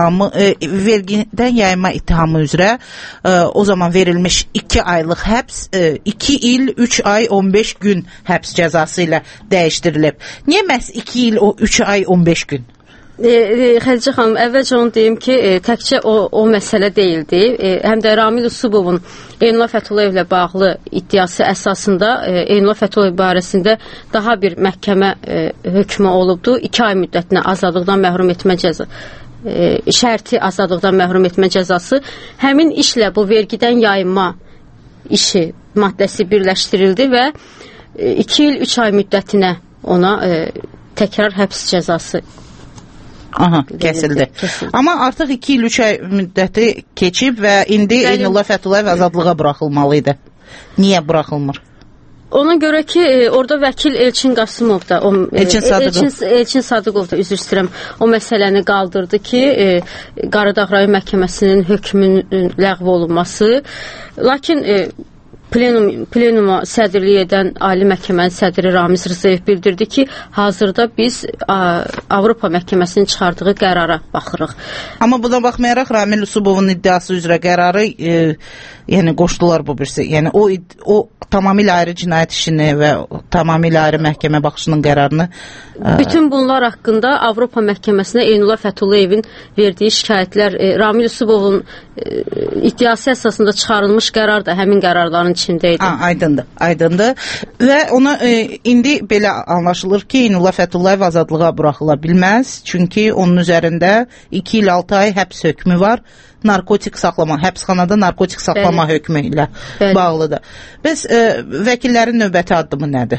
ittihamı üzrə o zaman verilmiş 2 aylıq həbs 2 il 3 ay 15 gün həbs cəzası ilə dəyişdirilib. Niyə məhz 2 il 3 ay 15 gün? Xədicə xanım, əvvəlcə onu deyim ki, təkcə o məsələ deyildi. Həm də Ramil Usubovun Eynullah Fətullayevlə bağlı iddiası əsasında Eynullah Fətullayev barəsində daha bir məhkəmə hökmü olubdu. 2 ay müddətinə azadlıqdan məhrum etmə cəzası. Şərti azadlıqdan məhrum etmə cəzası. Həmin işlə bu vergidən yayınma işi maddəsi birləşdirildi və 2 il 3 ay müddətinə ona təkrar həbs cəzası kəsildi. Amma artıq 2 il 3 ay müddəti keçib və indi Eynullah Fətullayev azadlığa buraxılmalı idi. Niyə buraxılmır? Ona görə ki, orada vəkil Elçin Qasımov da, Elçin Sadıqov da, üzr istəyirəm, o məsələni qaldırdı ki, Qaradağ rayon məhkəməsinin hökmünün ləğv olunması, lakin plenuma sədrlik edən Ali Məhkəmənin sədri Ramiz Rzayev bildirdi ki, hazırda biz Avropa Məhkəməsinin çıxardığı qərara baxırıq. Amma buna baxmayaraq Ramil Usubovun iddiası üzrə qərarı yəni qoşdular bu birisi. Yəni o tamamilə ayrı cinayət işini və tamamilə ayrı məhkəmə baxışının qərarını bütün bunlar haqqında Avropa Məhkəməsinə Eynullah Fətullayevin verdiyi şikayətlər, Ramil Usubovun iddiası əsasında çıxarılmış qərar da həmin qərarların içində idi. Aydındır. Və ona indi belə anlaşılır ki, Eynullah Fətullayev azadlığa buraxıla bilməz. Çünki onun üzərində 2 il 6 ay həbs hökmü var. Narkotik saxlama, həbsxanada narkotik saxlama hökmü ilə bağlıdır. Bəs vəkillərin növbəti addımı nədir?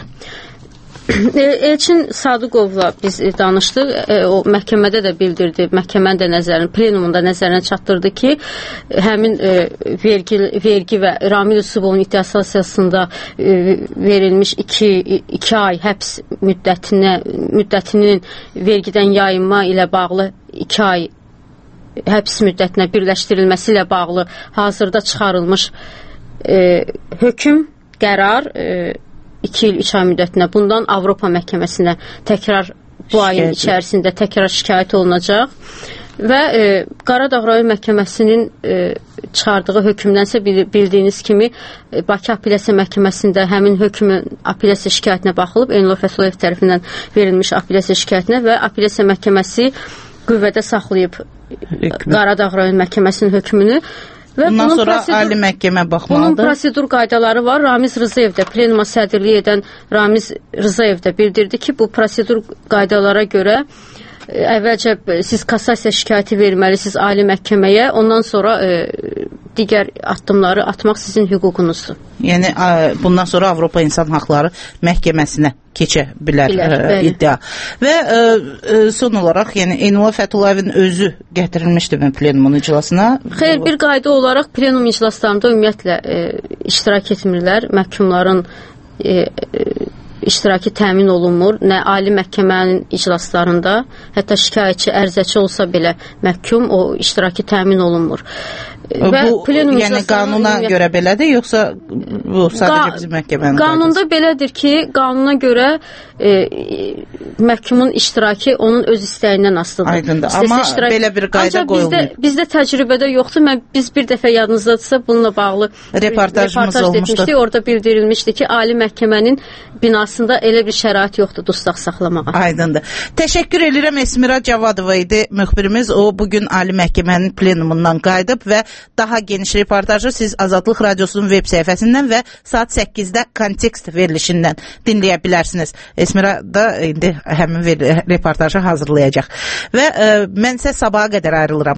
Elçin Sadıqovla biz danışdıq, o məhkəmədə də bildirdi, məhkəmənin də nəzərini, plenumunda nəzərinə çatdırdı ki, həmin vergi və Ramil Usubovun iddiası əsasında verilmiş 2 ay həbs müddətinin vergidən yayınma ilə bağlı 2 ay həbs müddətinə birləşdirilməsi ilə bağlı hazırda çıxarılmış hökm, qərar 2 il 3 ay müddətinə bundan Avropa Məhkəməsinə təkrar bu ayın içərisində təkrar şikayət olunacaq və Qaradağ rayon məhkəməsinin çıxardığı hökmdənsə bildiyiniz kimi Bakı Apellyasiya Məhkəməsində həmin hökmün apellyasiya şikayətinə baxılıb, Eynullah Fətulayev tərəfindən verilmiş apellyasiya şikayətinə və Apellyasiya Məhkəməsi qüvvədə saxlayıb Qaradağ rayon məhkəməsinin hökmünü. Bundan sonra Ali Məhkəmə baxmalıdır. Bunun prosedur qaydaları var. Ramiz Rzayev də, plenuma sədrlik edən Ramiz Rzayev də bildirdi ki, bu prosedur qaydalara görə əvvəlcə siz kassasiya şikayəti verməlisiniz ali məhkəməyə, ondan sonra digər addımları atmaq sizin hüququnuzdur. Yəni bundan sonra Avropa İnsan Haqları Məhkəməsinə keçə bilər iddia. Və son olaraq, yəni Eynullah Fətullayevin özü gətirilmişdimi plenumun iclasına? Xeyr, bir qayda olaraq plenum iclaslarında ümumiyyətlə iştirak etmirlər. Məhkumların iştirakı təmin olunmur. Nə ali məhkəmənin iclaslarında, hətta şikayətçi, ərizəçi olsa belə məhkum, o iştirakı təmin olunmur. Bu, yəni qanuna görə belədir, yoxsa bu sadəcə bizim məhkəmənin qanunda belədir ki, qanuna görə məhkumun iştirakı onun öz istəyindən asılıdır. Aydındır, amma belə bir qayda qoyulmur. Bizdə təcrübədə yoxdur. Biz bir dəfə yadınızdadırsa bununla bağlı reportaj etmişdik. Orada bildirilmişdi ki, ali məhkəmənin binasında elə bir şərait yoxdur dustaq saxlamağa. Aydındır. Təşəkkür edirəm. Esmira Cavadova idi müxbirimiz. O bugün ali məhkəmənin plenumundan qayıdıb və daha geniş reportajı siz Azadlıq Radiosunun web səhifəsindən və saat 8-də kontekst verilişindən dinləyə bilərsiniz. Esmira da indi həmin reportajı hazırlayacaq. Və mən isə sabaha qədər ayrılıram.